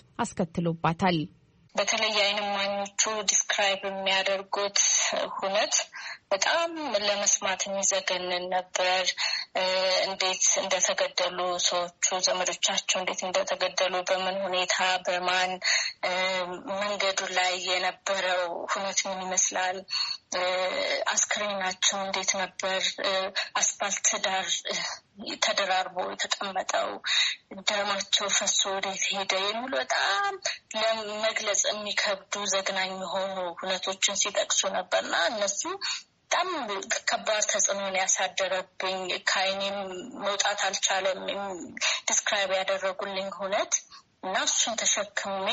አስከትሎባታል። በተለይ የዓይን እማኞቹ ዲስክራይብ የሚያደርጉት ሁነት በጣም ለመስማት የሚዘገንን ነበር። እንዴት እንደተገደሉ ሰዎቹ ዘመዶቻቸው እንዴት እንደተገደሉ፣ በምን ሁኔታ፣ በማን መንገዱ ላይ የነበረው ሁኔታ ምን ይመስላል፣ አስክሬናቸው እንዴት ነበር አስፋልት ዳር ተደራርቦ የተቀመጠው፣ ደማቸው ፈሶ ወዴት ሄደ የሚሉ በጣም ለመግለጽ የሚከብዱ ዘግናኝ የሆኑ ሁነቶችን ሲጠቅሱ ነበርና እነሱ በጣም ከባድ ተጽዕኖን ያሳደረብኝ፣ ከዓይኔም መውጣት አልቻለም ዲስክራይብ ያደረጉልኝ ሁነት እና እሱን ተሸክሜ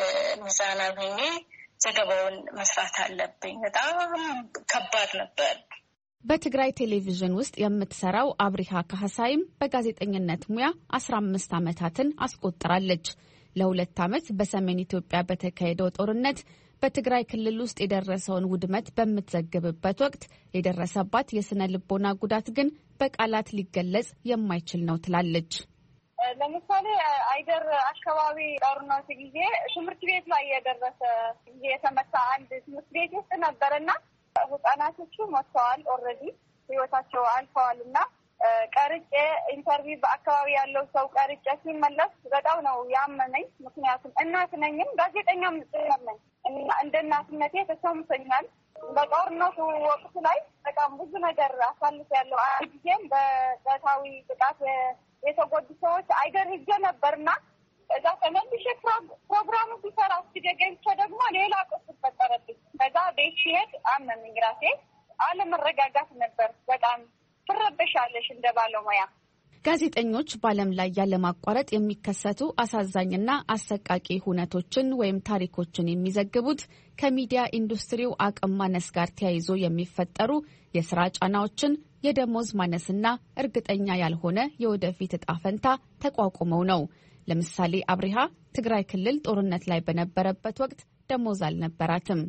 ሚዛናዊ ሆኜ ዘገባውን መስራት አለብኝ። በጣም ከባድ ነበር። በትግራይ ቴሌቪዥን ውስጥ የምትሰራው አብሪሃ ካህሳይም በጋዜጠኝነት ሙያ 15 ዓመታትን አስቆጥራለች። ለ2 ዓመት በሰሜን ኢትዮጵያ በተካሄደው ጦርነት በትግራይ ክልል ውስጥ የደረሰውን ውድመት በምትዘግብበት ወቅት የደረሰባት የስነ ልቦና ጉዳት ግን በቃላት ሊገለጽ የማይችል ነው ትላለች። ለምሳሌ አይደር አካባቢ ጦርነት ጊዜ ትምህርት ቤት ላይ የደረሰ የተመታ አንድ ትምህርት ቤት ውስጥ ነበርና ህጻናቶቹ ሞተዋል። ኦልሬዲ ህይወታቸው አልፈዋልና ቀርጬ ኢንተርቪው በአካባቢ ያለው ሰው ቀርጬ ሲመለስ በጣም ነው ያመነኝ። ምክንያቱም እናት ነኝም ጋዜጠኛም ነኝ እና እንደ እናትነቴ ተሰምቶኛል። በጦርነቱ ወቅት ላይ በጣም ብዙ ነገር አሳልፌያለሁ። አንድ ጊዜም በጾታዊ ጥቃት የተጎዱ ሰዎች አይደር ሄጄ ነበርና እዛ ተመልሼ ፕሮግራሙ ሲሰራ ሲደገኝቼ ደግሞ ሌላ ቁስ ፈጠረብኝ። በዛ ቤት ሲሄድ አመመኝ። ራሴ አለመረጋጋት ነበር። በጣም ትረበሻለሽ እንደ ባለሙያ። ጋዜጠኞች በዓለም ላይ ያለማቋረጥ የሚከሰቱ አሳዛኝና አሰቃቂ ሁነቶችን ወይም ታሪኮችን የሚዘግቡት ከሚዲያ ኢንዱስትሪው አቅም ማነስ ጋር ተያይዞ የሚፈጠሩ የስራ ጫናዎችን፣ የደሞዝ ማነስና እርግጠኛ ያልሆነ የወደፊት እጣ ፈንታ ተቋቁመው ነው። ለምሳሌ አብሪሃ ትግራይ ክልል ጦርነት ላይ በነበረበት ወቅት ደሞዝ አልነበራትም።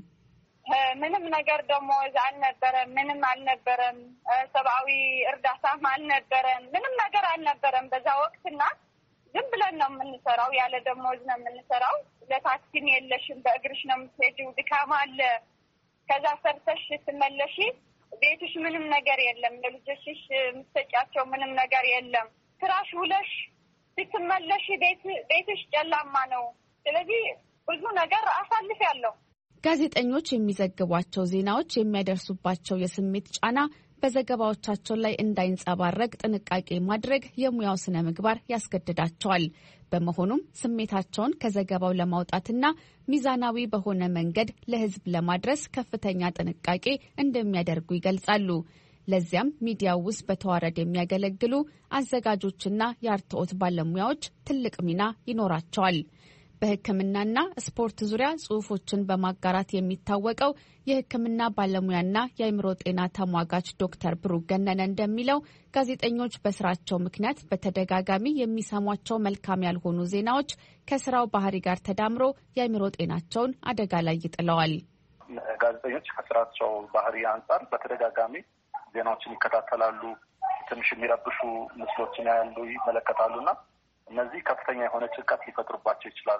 ምንም ነገር ደሞዝ አልነበረም። ምንም አልነበረም። ሰብአዊ እርዳታም አልነበረም። ምንም ነገር አልነበረም በዛ ወቅትና ዝም ብለን ነው የምንሰራው። ያለ ደሞዝ ነው የምንሰራው። ለታክሲም የለሽም፣ በእግርሽ ነው የምትሄጂው። ድካም አለ። ከዛ ሰርተሽ ስትመለሺ ቤትሽ ምንም ነገር የለም። ለልጆችሽ የምትሰጫቸው ምንም ነገር የለም። ስራሽ ውለሽ ስትመለሺ ቤትሽ ጨላማ ነው። ስለዚህ ብዙ ነገር አሳልፌያለሁ። ጋዜጠኞች የሚዘግቧቸው ዜናዎች የሚያደርሱባቸው የስሜት ጫና በዘገባዎቻቸው ላይ እንዳይንጸባረቅ ጥንቃቄ ማድረግ የሙያው ስነ ምግባር ያስገድዳቸዋል። በመሆኑም ስሜታቸውን ከዘገባው ለማውጣትና ሚዛናዊ በሆነ መንገድ ለሕዝብ ለማድረስ ከፍተኛ ጥንቃቄ እንደሚያደርጉ ይገልጻሉ። ለዚያም ሚዲያው ውስጥ በተዋረድ የሚያገለግሉ አዘጋጆችና የአርትዖት ባለሙያዎች ትልቅ ሚና ይኖራቸዋል። በሕክምናና ስፖርት ዙሪያ ጽሑፎችን በማጋራት የሚታወቀው የሕክምና ባለሙያና የአእምሮ ጤና ተሟጋች ዶክተር ብሩክ ገነነ እንደሚለው ጋዜጠኞች በስራቸው ምክንያት በተደጋጋሚ የሚሰሟቸው መልካም ያልሆኑ ዜናዎች ከስራው ባህሪ ጋር ተዳምሮ የአእምሮ ጤናቸውን አደጋ ላይ ይጥለዋል። ጋዜጠኞች ከስራቸው ባህሪ አንጻር በተደጋጋሚ ዜናዎችን ይከታተላሉ። ትንሽ የሚረብሹ ምስሎችን ያያሉ፣ ይመለከታሉና እነዚህ ከፍተኛ የሆነ ጭንቀት ሊፈጥሩባቸው ይችላሉ።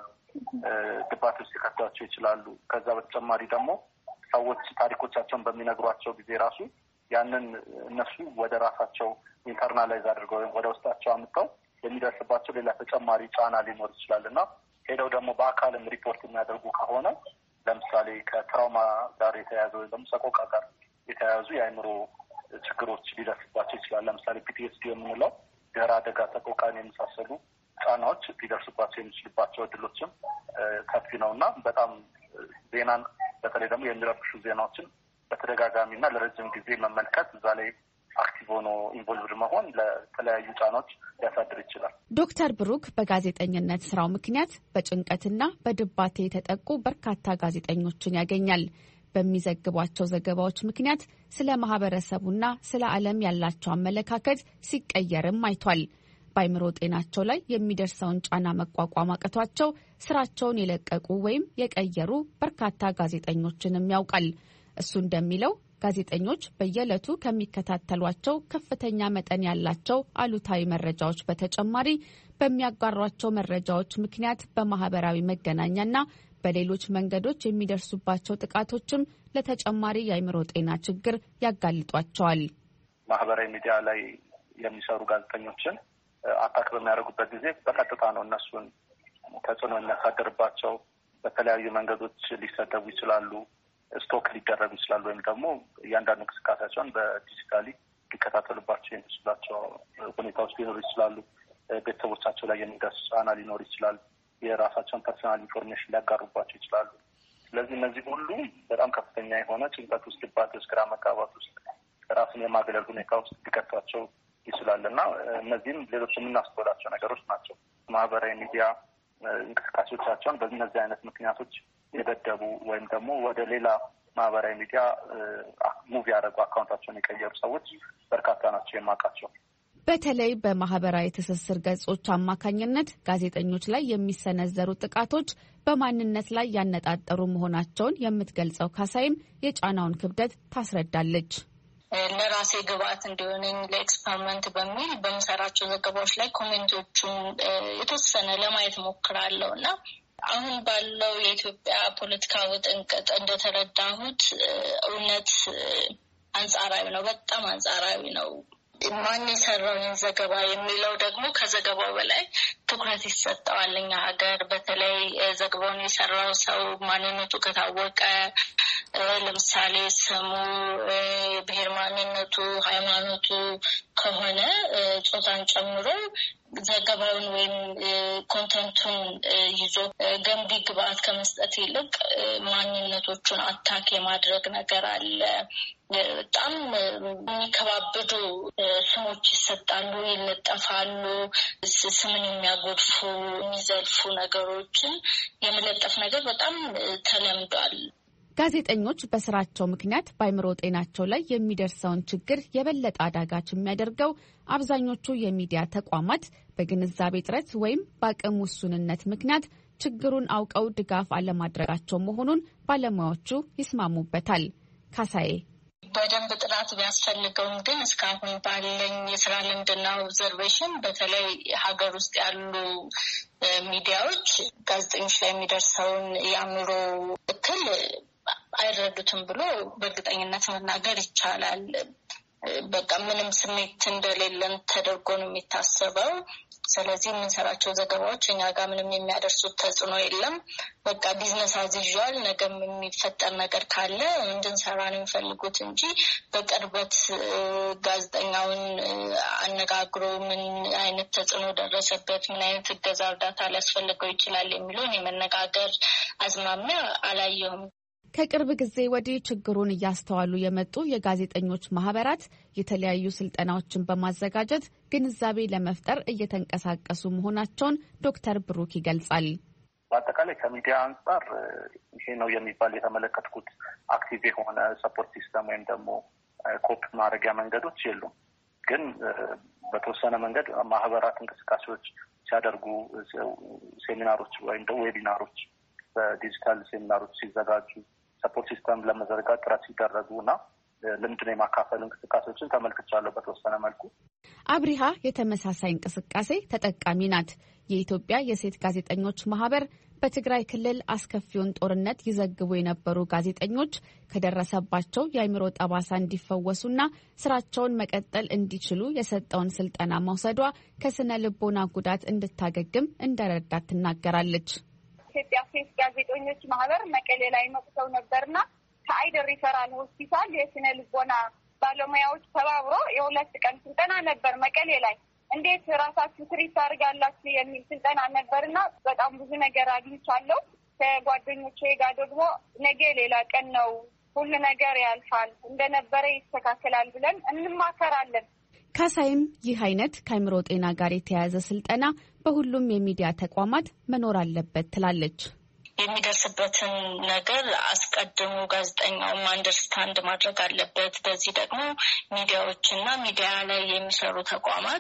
ድባት ውስጥ ሊከቷቸው ይችላሉ። ከዛ በተጨማሪ ደግሞ ሰዎች ታሪኮቻቸውን በሚነግሯቸው ጊዜ ራሱ ያንን እነሱ ወደ ራሳቸው ኢንተርናላይዝ አድርገው ወይም ወደ ውስጣቸው አምጥተው የሚደርስባቸው ሌላ ተጨማሪ ጫና ሊኖር ይችላል እና ሄደው ደግሞ በአካልም ሪፖርት የሚያደርጉ ከሆነ ለምሳሌ ከትራውማ ጋር የተያያዘ ወይም ደግሞ ሰቆቃ ጋር የተያያዙ የአእምሮ ችግሮች ሊደርስባቸው ይችላል። ለምሳሌ ፒቲኤስዲ የምንለው ድህረ አደጋ ሰቆቃን የመሳሰሉ ጫናዎች ሊደርሱባቸው የሚችልባቸው እድሎችም ሰፊ ነው እና በጣም ዜናን በተለይ ደግሞ የሚረብሹ ዜናዎችን በተደጋጋሚና ለረጅም ጊዜ መመልከት፣ እዛ ላይ አክቲቭ ሆኖ ኢንቮልቭድ መሆን ለተለያዩ ጫናዎች ሊያሳድር ይችላል። ዶክተር ብሩክ በጋዜጠኝነት ስራው ምክንያት በጭንቀትና በድባቴ የተጠቁ በርካታ ጋዜጠኞችን ያገኛል። በሚዘግቧቸው ዘገባዎች ምክንያት ስለ ማህበረሰቡና ስለ ዓለም ያላቸው አመለካከት ሲቀየርም አይቷል። በአእምሮ ጤናቸው ላይ የሚደርሰውን ጫና መቋቋም አቅቷቸው ስራቸውን የለቀቁ ወይም የቀየሩ በርካታ ጋዜጠኞችንም ያውቃል። እሱ እንደሚለው ጋዜጠኞች በየዕለቱ ከሚከታተሏቸው ከፍተኛ መጠን ያላቸው አሉታዊ መረጃዎች በተጨማሪ በሚያጋሯቸው መረጃዎች ምክንያት በማህበራዊ መገናኛና በሌሎች መንገዶች የሚደርሱባቸው ጥቃቶችም ለተጨማሪ የአእምሮ ጤና ችግር ያጋልጧቸዋል። ማህበራዊ ሚዲያ ላይ የሚሰሩ ጋዜጠኞችን አታክ በሚያደርጉበት ጊዜ በቀጥታ ነው እነሱን ተጽዕኖ የሚያሳድርባቸው። በተለያዩ መንገዶች ሊሰደቡ ይችላሉ፣ ስቶክ ሊደረጉ ይችላሉ፣ ወይም ደግሞ እያንዳንዱ እንቅስቃሴያቸውን በዲጂታሊ ሊከታተሉባቸው የሚችላቸው ሁኔታዎች ሊኖሩ ይችላሉ። ቤተሰቦቻቸው ላይ የሚደርስ ጫና ሊኖር ይችላል። የራሳቸውን ፐርሰናል ኢንፎርሜሽን ሊያጋሩባቸው ይችላሉ። ስለዚህ እነዚህ ሁሉ በጣም ከፍተኛ የሆነ ጭንቀት ውስጥ፣ ድባት ውስጥ፣ ግራ መጋባት ውስጥ፣ ራስን የማግለል ሁኔታ ውስጥ ሊከቷቸው ይችላል እና እነዚህም ሌሎች የምናስተውላቸው ነገሮች ናቸው። ማህበራዊ ሚዲያ እንቅስቃሴዎቻቸውን በእነዚህ አይነት ምክንያቶች የገደቡ ወይም ደግሞ ወደ ሌላ ማህበራዊ ሚዲያ ሙቭ ያደረጉ አካውንታቸውን የቀየሩ ሰዎች በርካታ ናቸው የማውቃቸው። በተለይ በማህበራዊ ትስስር ገጾች አማካኝነት ጋዜጠኞች ላይ የሚሰነዘሩ ጥቃቶች በማንነት ላይ ያነጣጠሩ መሆናቸውን የምትገልጸው ካሳይም የጫናውን ክብደት ታስረዳለች። ለራሴ ግብአት እንዲሆነኝ ለኤክስፐሪመንት በሚል በምሰራቸው ዘገባዎች ላይ ኮሜንቶቹን የተወሰነ ለማየት ሞክራለሁ እና አሁን ባለው የኢትዮጵያ ፖለቲካ ውጥንቅጥ እንደተረዳሁት እውነት አንጻራዊ ነው፣ በጣም አንጻራዊ ነው። ማን የሰራውን ዘገባ የሚለው ደግሞ ከዘገባው በላይ ትኩረት ይሰጠዋል። እኛ ሀገር በተለይ ዘገባውን የሰራው ሰው ማንነቱ ከታወቀ፣ ለምሳሌ ስሙ፣ ብሔር ማንነቱ፣ ሃይማኖቱ ከሆነ ጾታን ጨምሮ ዘገባውን ወይም ኮንተንቱን ይዞ ገንቢ ግብአት ከመስጠት ይልቅ ማንነቶቹን አታክ የማድረግ ነገር አለ። በጣም የሚከባብዱ ስሞች ይሰጣሉ፣ ይለጠፋሉ። ስምን የሚያጎድፉ የሚዘልፉ ነገሮችን የመለጠፍ ነገር በጣም ተለምዷል። ጋዜጠኞች በስራቸው ምክንያት በአእምሮ ጤናቸው ላይ የሚደርሰውን ችግር የበለጠ አዳጋች የሚያደርገው አብዛኞቹ የሚዲያ ተቋማት በግንዛቤ እጥረት ወይም በአቅም ውሱንነት ምክንያት ችግሩን አውቀው ድጋፍ አለማድረጋቸው መሆኑን ባለሙያዎቹ ይስማሙበታል። ካሳዬ በደንብ ጥናት ቢያስፈልገውም ግን እስካሁን ባለኝ የስራ ልምድና ኦብዘርቬሽን በተለይ ሀገር ውስጥ ያሉ ሚዲያዎች ጋዜጠኞች ላይ የሚደርሰውን የአእምሮ እክል አይረዱትም ብሎ በእርግጠኝነት መናገር ይቻላል። በቃ ምንም ስሜት እንደሌለን ተደርጎ ነው የሚታሰበው። ስለዚህ የምንሰራቸው ዘገባዎች እኛ ጋር ምንም የሚያደርሱት ተጽዕኖ የለም። በቃ ቢዝነስ አዝዣል፣ ነገም የሚፈጠር ነገር ካለ እንድንሰራ ነው የሚፈልጉት እንጂ በቅርበት ጋዜጠኛውን አነጋግሮ ምን አይነት ተጽዕኖ ደረሰበት፣ ምን አይነት እገዛ፣ እርዳታ ሊያስፈልገው ይችላል የሚለውን የመነጋገር አዝማሚያ አላየሁም። ከቅርብ ጊዜ ወዲህ ችግሩን እያስተዋሉ የመጡ የጋዜጠኞች ማህበራት የተለያዩ ስልጠናዎችን በማዘጋጀት ግንዛቤ ለመፍጠር እየተንቀሳቀሱ መሆናቸውን ዶክተር ብሩክ ይገልጻል። በአጠቃላይ ከሚዲያ አንጻር ይሄ ነው የሚባል የተመለከትኩት አክቲቭ የሆነ ሰፖርት ሲስተም ወይም ደግሞ ኮፕ ማድረጊያ መንገዶች የሉም። ግን በተወሰነ መንገድ ማህበራት እንቅስቃሴዎች ሲያደርጉ፣ ሴሚናሮች ወይም ደግሞ ዌቢናሮች በዲጂታል ሴሚናሮች ሲዘጋጁ፣ ሰፖርት ሲስተም ለመዘርጋት ጥረት ሲደረጉ እና ልምድን የማካፈል እንቅስቃሴዎችን ተመልክቻለሁ በተወሰነ መልኩ። አብሪሃ የተመሳሳይ እንቅስቃሴ ተጠቃሚ ናት። የኢትዮጵያ የሴት ጋዜጠኞች ማህበር በትግራይ ክልል አስከፊውን ጦርነት ይዘግቡ የነበሩ ጋዜጠኞች ከደረሰባቸው የአእምሮ ጠባሳ እንዲፈወሱና ስራቸውን መቀጠል እንዲችሉ የሰጠውን ስልጠና መውሰዷ ከስነ ልቦና ጉዳት እንድታገግም እንደረዳት ትናገራለች። ኢትዮጵያ ሴት ጋዜጠኞች ማህበር መቀሌ ላይ መጥተው ነበርና ከአይደር ሪፈራል ሆስፒታል የስነ ልቦና ባለሙያዎች ተባብሮ የ2 ቀን ስልጠና ነበር መቀሌ ላይ። እንዴት ራሳችሁ ትሪት ታደርጋላችሁ የሚል ስልጠና ነበርና በጣም ብዙ ነገር አግኝቻለሁ። ከጓደኞቼ ጋር ደግሞ ነገ ሌላ ቀን ነው፣ ሁሉ ነገር ያልፋል፣ እንደነበረ ይስተካከላል ብለን እንማከራለን። ካሳይም ይህ አይነት ከአእምሮ ጤና ጋር የተያያዘ ስልጠና በሁሉም የሚዲያ ተቋማት መኖር አለበት ትላለች። የሚደርስበትን ነገር አስቀድሞ ጋዜጠኛውም አንደርስታንድ ማድረግ አለበት። በዚህ ደግሞ ሚዲያዎችና ሚዲያ ላይ የሚሰሩ ተቋማት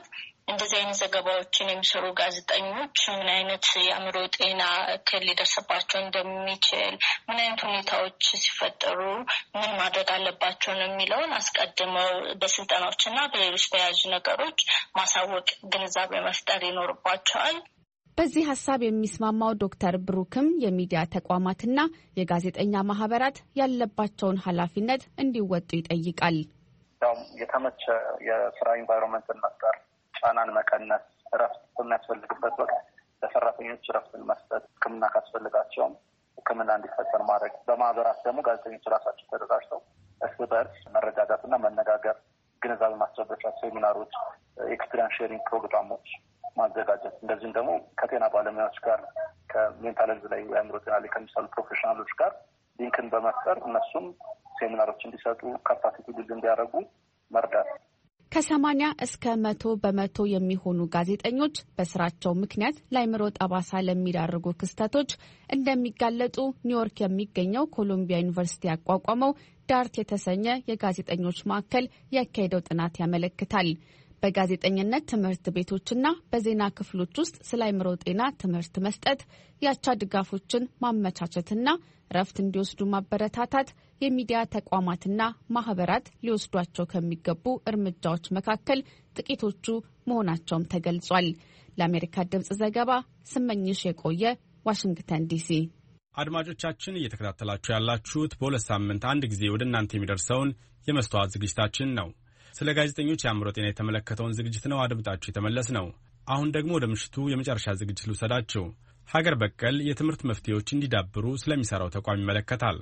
እንደዚህ አይነት ዘገባዎችን የሚሰሩ ጋዜጠኞች ምን አይነት የአእምሮ ጤና እክል ሊደርስባቸው እንደሚችል፣ ምን አይነት ሁኔታዎች ሲፈጠሩ ምን ማድረግ አለባቸው ነው የሚለውን አስቀድመው በስልጠናዎችና በሌሎች ተያያዥ ነገሮች ማሳወቅ፣ ግንዛቤ መፍጠር ይኖርባቸዋል። በዚህ ሀሳብ የሚስማማው ዶክተር ብሩክም የሚዲያ ተቋማትና የጋዜጠኛ ማህበራት ያለባቸውን ኃላፊነት እንዲወጡ ይጠይቃል። የተመቸ የስራ ኢንቫይሮንመንትን መፍጠር፣ ጫናን መቀነስ፣ እረፍት በሚያስፈልግበት ወቅት ለሰራተኞች እረፍትን መስጠት፣ ሕክምና ካስፈልጋቸውም ሕክምና እንዲፈጠር ማድረግ፣ በማህበራት ደግሞ ጋዜጠኞች ራሳቸው ተደራጅተው እርስ በርስ መረጋጋትና መነጋገር፣ ግንዛቤ ማስጨበጫ ሴሚናሮች፣ ኤክስፒሪንስ ሼሪንግ ፕሮግራሞች ማዘጋጀት፣ እንደዚህም ደግሞ ከጤና ባለሙያዎች ጋር ከሜንታል ሄልዝ ላይ የአእምሮ ጤና ላይ ከሚሰሩ ፕሮፌሽናሎች ጋር ሊንክን በመፍጠር እነሱም ሴሚናሮች እንዲሰጡ ካፓሲቲ ቢልድ እንዲያደርጉ መርዳት። ከ80 እስከ 100% የሚሆኑ ጋዜጠኞች በስራቸው ምክንያት ለአእምሮ ጠባሳ ለሚዳርጉ ክስተቶች እንደሚጋለጡ ኒውዮርክ የሚገኘው ኮሎምቢያ ዩኒቨርሲቲ ያቋቋመው ዳርት የተሰኘ የጋዜጠኞች ማዕከል ያካሄደው ጥናት ያመለክታል። በጋዜጠኝነት ትምህርት ቤቶችና በዜና ክፍሎች ውስጥ ስለ አእምሮ ጤና ትምህርት መስጠት፣ የአቻ ድጋፎችን ማመቻቸትና ረፍት እንዲወስዱ ማበረታታት የሚዲያ ተቋማትና ማህበራት ሊወስዷቸው ከሚገቡ እርምጃዎች መካከል ጥቂቶቹ መሆናቸውም ተገልጿል። ለአሜሪካ ድምጽ ዘገባ ስመኝሽ የቆየ ዋሽንግተን ዲሲ። አድማጮቻችን እየተከታተላችሁ ያላችሁት በሁለት ሳምንት አንድ ጊዜ ወደ እናንተ የሚደርሰውን የመስተዋት ዝግጅታችን ነው። ስለ ጋዜጠኞች የአእምሮ ጤና የተመለከተውን ዝግጅት ነው አድምጣችሁ የተመለስ ነው። አሁን ደግሞ ወደ ምሽቱ የመጨረሻ ዝግጅት ልውሰዳችሁ። ሀገር በቀል የትምህርት መፍትሄዎች እንዲዳብሩ ስለሚሰራው ተቋም ይመለከታል።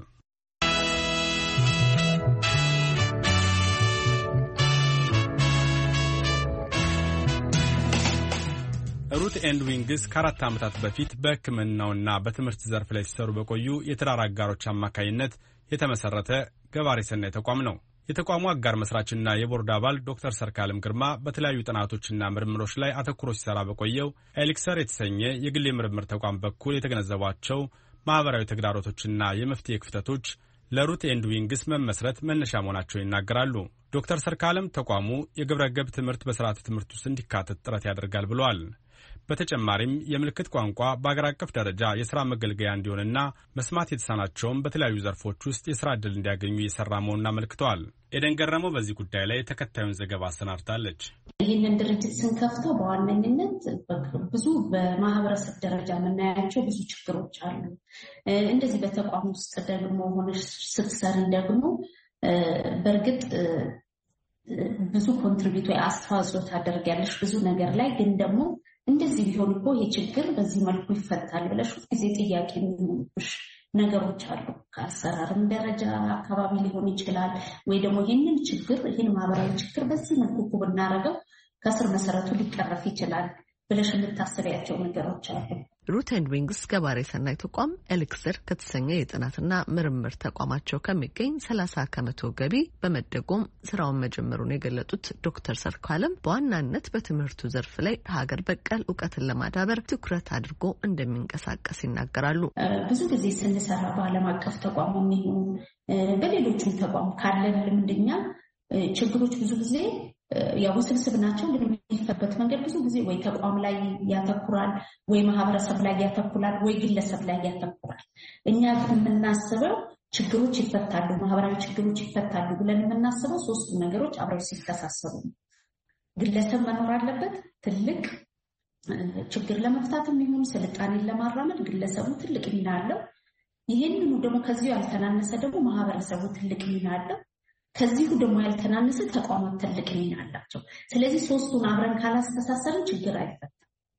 ሩት ኤንድ ዊንግስ ከ4 ዓመታት በፊት በሕክምናውና በትምህርት ዘርፍ ላይ ሲሰሩ በቆዩ የትዳር አጋሮች አማካይነት የተመሰረተ ገባሬ ሰናይ ተቋም ነው። የተቋሙ አጋር መስራችና የቦርድ አባል ዶክተር ሰርካለም ግርማ በተለያዩ ጥናቶችና ምርምሮች ላይ አተኩሮ ሲሰራ በቆየው ኤሊክሰር የተሰኘ የግል የምርምር ተቋም በኩል የተገነዘቧቸው ማህበራዊ ተግዳሮቶችና የመፍትሄ ክፍተቶች ለሩት ኤንድ ዊንግስ መመስረት መነሻ መሆናቸውን ይናገራሉ። ዶክተር ሰርካለም ተቋሙ የግብረ ገብ ትምህርት በስርዓተ ትምህርት ውስጥ እንዲካተት ጥረት ያደርጋል ብለዋል። በተጨማሪም የምልክት ቋንቋ በአገር አቀፍ ደረጃ የሥራ መገልገያ እንዲሆንና መስማት የተሳናቸውም በተለያዩ ዘርፎች ውስጥ የሥራ ዕድል እንዲያገኙ እየሠራ መሆኑን አመልክተዋል። ኤደን ገረመው በዚህ ጉዳይ ላይ ተከታዩን ዘገባ አሰናድታለች። ይህንን ድርጅት ስንከፍተው በዋነኝነት ብዙ በማህበረሰብ ደረጃ የምናያቸው ብዙ ችግሮች አሉ። እንደዚህ በተቋም ውስጥ ደግሞ ሆነሽ ስትሰሪ ደግሞ በእርግጥ ብዙ ኮንትሪቢዩት ወይ አስተዋጽኦ ታደርጊያለሽ ብዙ ነገር ላይ ግን ደግሞ እንደዚህ ቢሆን እኮ ይህ ችግር በዚህ መልኩ ይፈታል ብለሽ ጊዜ ጥያቄ የሚሆኑብሽ ነገሮች አሉ። ከአሰራርም ደረጃ አካባቢ ሊሆን ይችላል ወይ ደግሞ ይህን ማህበራዊ ችግር በዚህ መልኩ እኮ ብናደርገው ከስር መሰረቱ ሊቀረፍ ይችላል ብለሽ የምታስቢያቸው ነገሮች አሉ። ሩት ኤንድ ዊንግስ ገባሬ ሰናይ ተቋም ኤሊክሰር ከተሰኘ የጥናትና ምርምር ተቋማቸው ከሚገኝ 30% ገቢ በመደጎም ስራውን መጀመሩን የገለጡት ዶክተር ሰርካለም በዋናነት በትምህርቱ ዘርፍ ላይ ሀገር በቀል እውቀትን ለማዳበር ትኩረት አድርጎ እንደሚንቀሳቀስ ይናገራሉ። ብዙ ጊዜ ስንሰራ በዓለም አቀፍ ተቋም የሚሆኑ በሌሎችም ተቋም ካለን ልምድኛ ችግሮች ብዙ ጊዜ ያው ውስብስብ ናቸው። ግን የሚፈበት መንገድ ብዙ ጊዜ ወይ ተቋም ላይ ያተኩራል፣ ወይ ማህበረሰብ ላይ ያተኩራል፣ ወይ ግለሰብ ላይ ያተኩራል። እኛ የምናስበው ችግሮች ይፈታሉ፣ ማህበራዊ ችግሮች ይፈታሉ ብለን የምናስበው ሶስቱ ነገሮች አብረው ሲተሳሰሩ ነው። ግለሰብ መኖር አለበት። ትልቅ ችግር ለመፍታትም ይሁን ስልጣኔን ለማራመድ ግለሰቡ ትልቅ ሚና አለው። ይህንኑ ደግሞ ከዚሁ ያልተናነሰ ደግሞ ማህበረሰቡ ትልቅ ሚና አለው። ከዚሁ ደግሞ ያልተናነሰ ተቋማት ትልቅ ሚና አላቸው። ስለዚህ ሶስቱን አብረን ካላስተሳሰርን ችግር አይፈታም።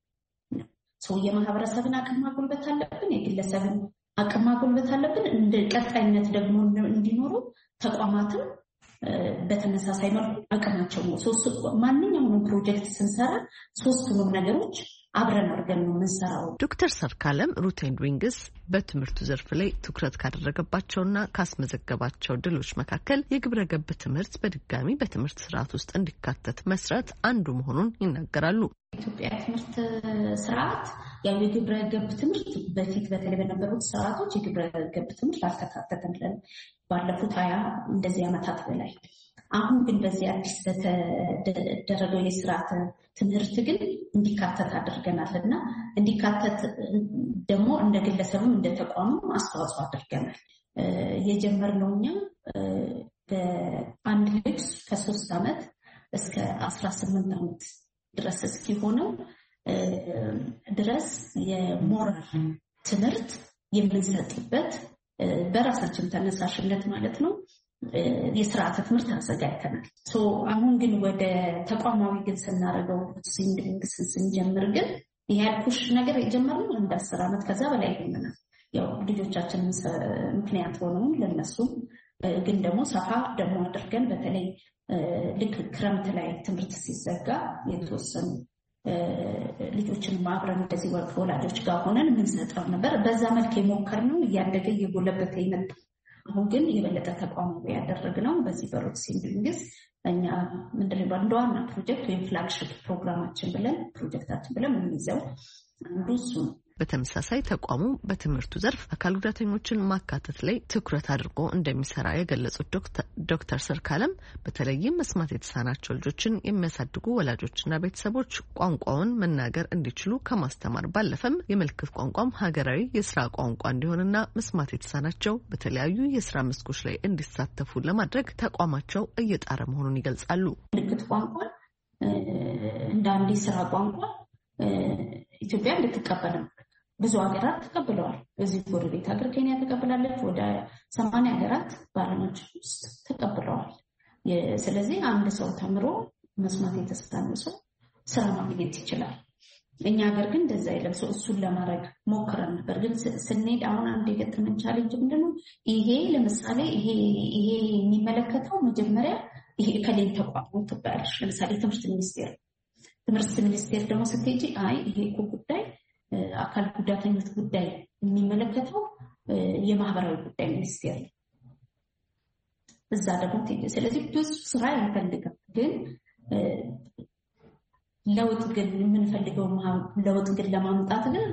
ሰው የማህበረሰብን አቅም ማጎልበት አለብን፣ የግለሰብን አቅም ማጎልበት አለብን። እንደ ቀጣይነት ደግሞ እንዲኖሩ ተቋማትም በተመሳሳይ መልኩ አቅማቸው ነው። ማንኛውንም ፕሮጀክት ስንሰራ ሶስቱንም ነገሮች አብረን አድርገን ነው የምንሰራው። ዶክተር ሰርካለም ሩት ኤንድ ዊንግስ በትምህርቱ ዘርፍ ላይ ትኩረት ካደረገባቸውና ካስመዘገባቸው ድሎች መካከል የግብረ ገብ ትምህርት በድጋሚ በትምህርት ስርዓት ውስጥ እንዲካተት መስራት አንዱ መሆኑን ይናገራሉ። ኢትዮጵያ ትምህርት ስርዓት ያው የግብረ ገብ ትምህርት በፊት በተለይ በነበሩት ስርዓቶች የግብረ ገብ ትምህርት አልተካተተም ባለፉት 20 እንደዚህ ዓመታት በላይ። አሁን ግን በዚህ አዲስ በተደረገው የስርዓተ ትምህርት ግን እንዲካተት አድርገናል እና እንዲካተት ደግሞ እንደ ግለሰብም እንደ ተቋሙ አስተዋጽኦ አድርገናል። የጀመርነው እኛ በአንድ ልጅ ከ3 ዓመት እስከ 18 ዓመት ድረስ እስኪሆነው ድረስ የሞራል ትምህርት የምንሰጥበት በራሳችን ተነሳሽነት ማለት ነው የስርዓተ ትምህርት አዘጋጅተናል። አሁን ግን ወደ ተቋማዊ ግን ስናደርገው ስንጀምር ግን ያልኩሽ ነገር የጀመርነው እንደ 10 ዓመት ከዛ በላይ ይሆናል። ያው ልጆቻችን ምክንያት ሆነው ለነሱም ግን ደግሞ ሰፋ ደግሞ አድርገን በተለይ ልክ ክረምት ላይ ትምህርት ሲዘጋ የተወሰኑ ልጆችን ማብረን እንደዚህ ወላጆች ጋር ሆነን የምንሰጠው ነበር። በዛ መልክ የሞከርነው እያደገ እየጎለበተ ይመጣ። አሁን ግን የበለጠ ተቋማዊ ያደረግነው በዚህ በሩትስ ኢን ዶይንግ እኛ ምንድነው እንደ ዋና ፕሮጀክት ወይም ፍላግሺፕ ፕሮግራማችን ብለን ፕሮጀክታችን ብለን የምንይዘው አንዱ እሱ ነው። በተመሳሳይ ተቋሙ በትምህርቱ ዘርፍ አካል ጉዳተኞችን ማካተት ላይ ትኩረት አድርጎ እንደሚሰራ የገለጹት ዶክተር ሰርካለም በተለይም መስማት የተሳናቸው ልጆችን የሚያሳድጉ ወላጆችና ቤተሰቦች ቋንቋውን መናገር እንዲችሉ ከማስተማር ባለፈም የምልክት ቋንቋም ሀገራዊ የስራ ቋንቋ እንዲሆንና መስማት የተሳናቸው በተለያዩ የስራ መስኮች ላይ እንዲሳተፉ ለማድረግ ተቋማቸው እየጣረ መሆኑን ይገልጻሉ። ምልክት ቋንቋ እንደ አንድ የስራ ቋንቋ ኢትዮጵያ እንድትቀበል ብዙ ሀገራት ተቀብለዋል። በዚህ ጎረቤት ሀገር ኬንያ ተቀብላለች። ወደ 80 ሀገራት በዓለማችን ውስጥ ተቀብለዋል። ስለዚህ አንድ ሰው ተምሮ መስማት የተሳነው ሰው ስራ ማግኘት ይችላል። እኛ ሀገር ግን እንደዛ የለም። እሱን ለማድረግ ሞክረን ነበር። ግን ስንሄድ አሁን አንድ የገጠመን ቻሌንጅ ምንድነው? ይሄ ለምሳሌ ይሄ የሚመለከተው መጀመሪያ ይሄ ከሌላ ተቋም ትባያለሽ። ለምሳሌ ትምህርት ሚኒስቴር ደግሞ ስትሄጂ አይ ይሄ እኮ ጉዳይ አካል ጉዳተኞች ጉዳይ የሚመለከተው የማህበራዊ ጉዳይ ሚኒስቴር ነው። እዛ ደግሞ ስለዚህ ብዙ ስራ ያፈልጋል። ግን ለውጥ ግን የምንፈልገው ለውጥ ግን ለማምጣት ግን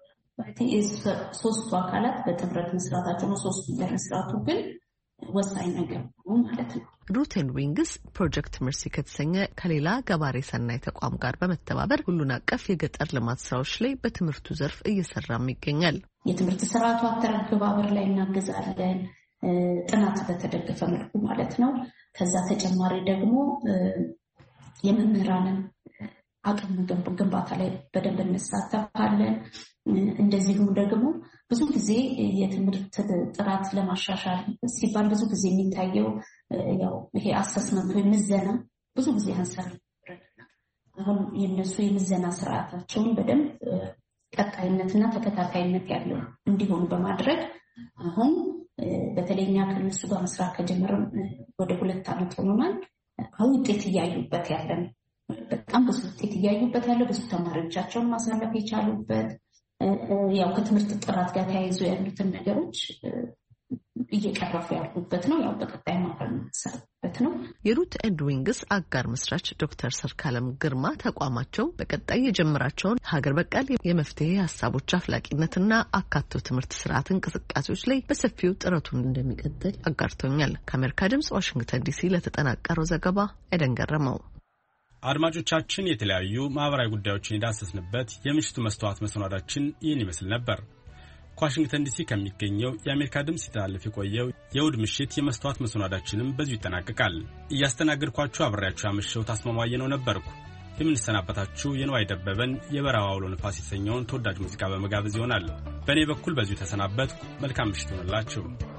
ሶስቱ አካላት በጥምረት መስራታቸው ነው። ሶስቱ መስራቱ ግን ወሳኝ ነገር ነው ማለት ነው። ሩትስ ኢን ዶይንግ ፕሮጀክት መርሲ ከተሰኘ ከሌላ ገባሬ ሰናይ ተቋም ጋር በመተባበር ሁሉን አቀፍ የገጠር ልማት ስራዎች ላይ በትምህርቱ ዘርፍ እየሰራም ይገኛል። የትምህርት ስርዓቱ አተገባበር ላይ እናገዛለን፣ ጥናት በተደገፈ መልኩ ማለት ነው። ከዛ ተጨማሪ ደግሞ የመምህራንን አቅም ግንባታ ላይ በደንብ እንሳተፋለን። እንደዚሁም ደግሞ ብዙ ጊዜ የትምህርት ጥራት ለማሻሻል ሲባል ብዙ ጊዜ የሚታየው ያው ይሄ አሰስመንት ወይ ምዘና ብዙ ጊዜ አንሰር አሁን የነሱ የምዘና ስርዓታቸውን በደንብ ቀጣይነትና ተከታታይነት ያለው እንዲሆን በማድረግ አሁን በተለይኛ ከነሱ ጋር መስራት ከጀመረን ወደ 2 ዓመት ሆኖናል። አሁን ውጤት እያዩበት ያለን በጣም ብዙ ውጤት እያዩበት ያለው ብዙ ተማሪዎቻቸውን ማሳለፍ የቻሉበት ያው ከትምህርት ጥራት ጋር ተያይዞ ያሉትን ነገሮች እየቀረፉ ያሉበት ነው። ያው በቀጣይ ማፈርበት ነው። የሩትስ ኢን ዶይንግ አጋር መስራች ዶክተር ሰርካለም ግርማ ተቋማቸው በቀጣይ የጀመራቸውን ሀገር በቀል የመፍትሄ ሀሳቦች አፍላቂነትና አካቶ ትምህርት ስርዓት እንቅስቃሴዎች ላይ በሰፊው ጥረቱን እንደሚቀጥል አጋርቶኛል። ከአሜሪካ ድምጽ ዋሽንግተን ዲሲ ለተጠናቀረው ዘገባ ኤደን ገረመው። አድማጮቻችን የተለያዩ ማህበራዊ ጉዳዮችን የዳሰስንበት የምሽቱ መስተዋት መሰናዳችን ይህን ይመስል ነበር። ከዋሽንግተን ዲሲ ከሚገኘው የአሜሪካ ድምጽ ሲተላለፍ የቆየው የእሁድ ምሽት የመስተዋት መሰናዳችንም በዚሁ ይጠናቀቃል። እያስተናገድኳችሁ አብሬያችሁ ያመሸሁት አስማማየ ነው ነበርኩ። የምንሰናበታችሁ የንዋይ ደበበን የበረሃ አውሎ ንፋስ የተሰኘውን ተወዳጅ ሙዚቃ በመጋበዝ ይሆናል። በእኔ በኩል በዚሁ ተሰናበትኩ። መልካም ምሽት ይሆንላችሁ።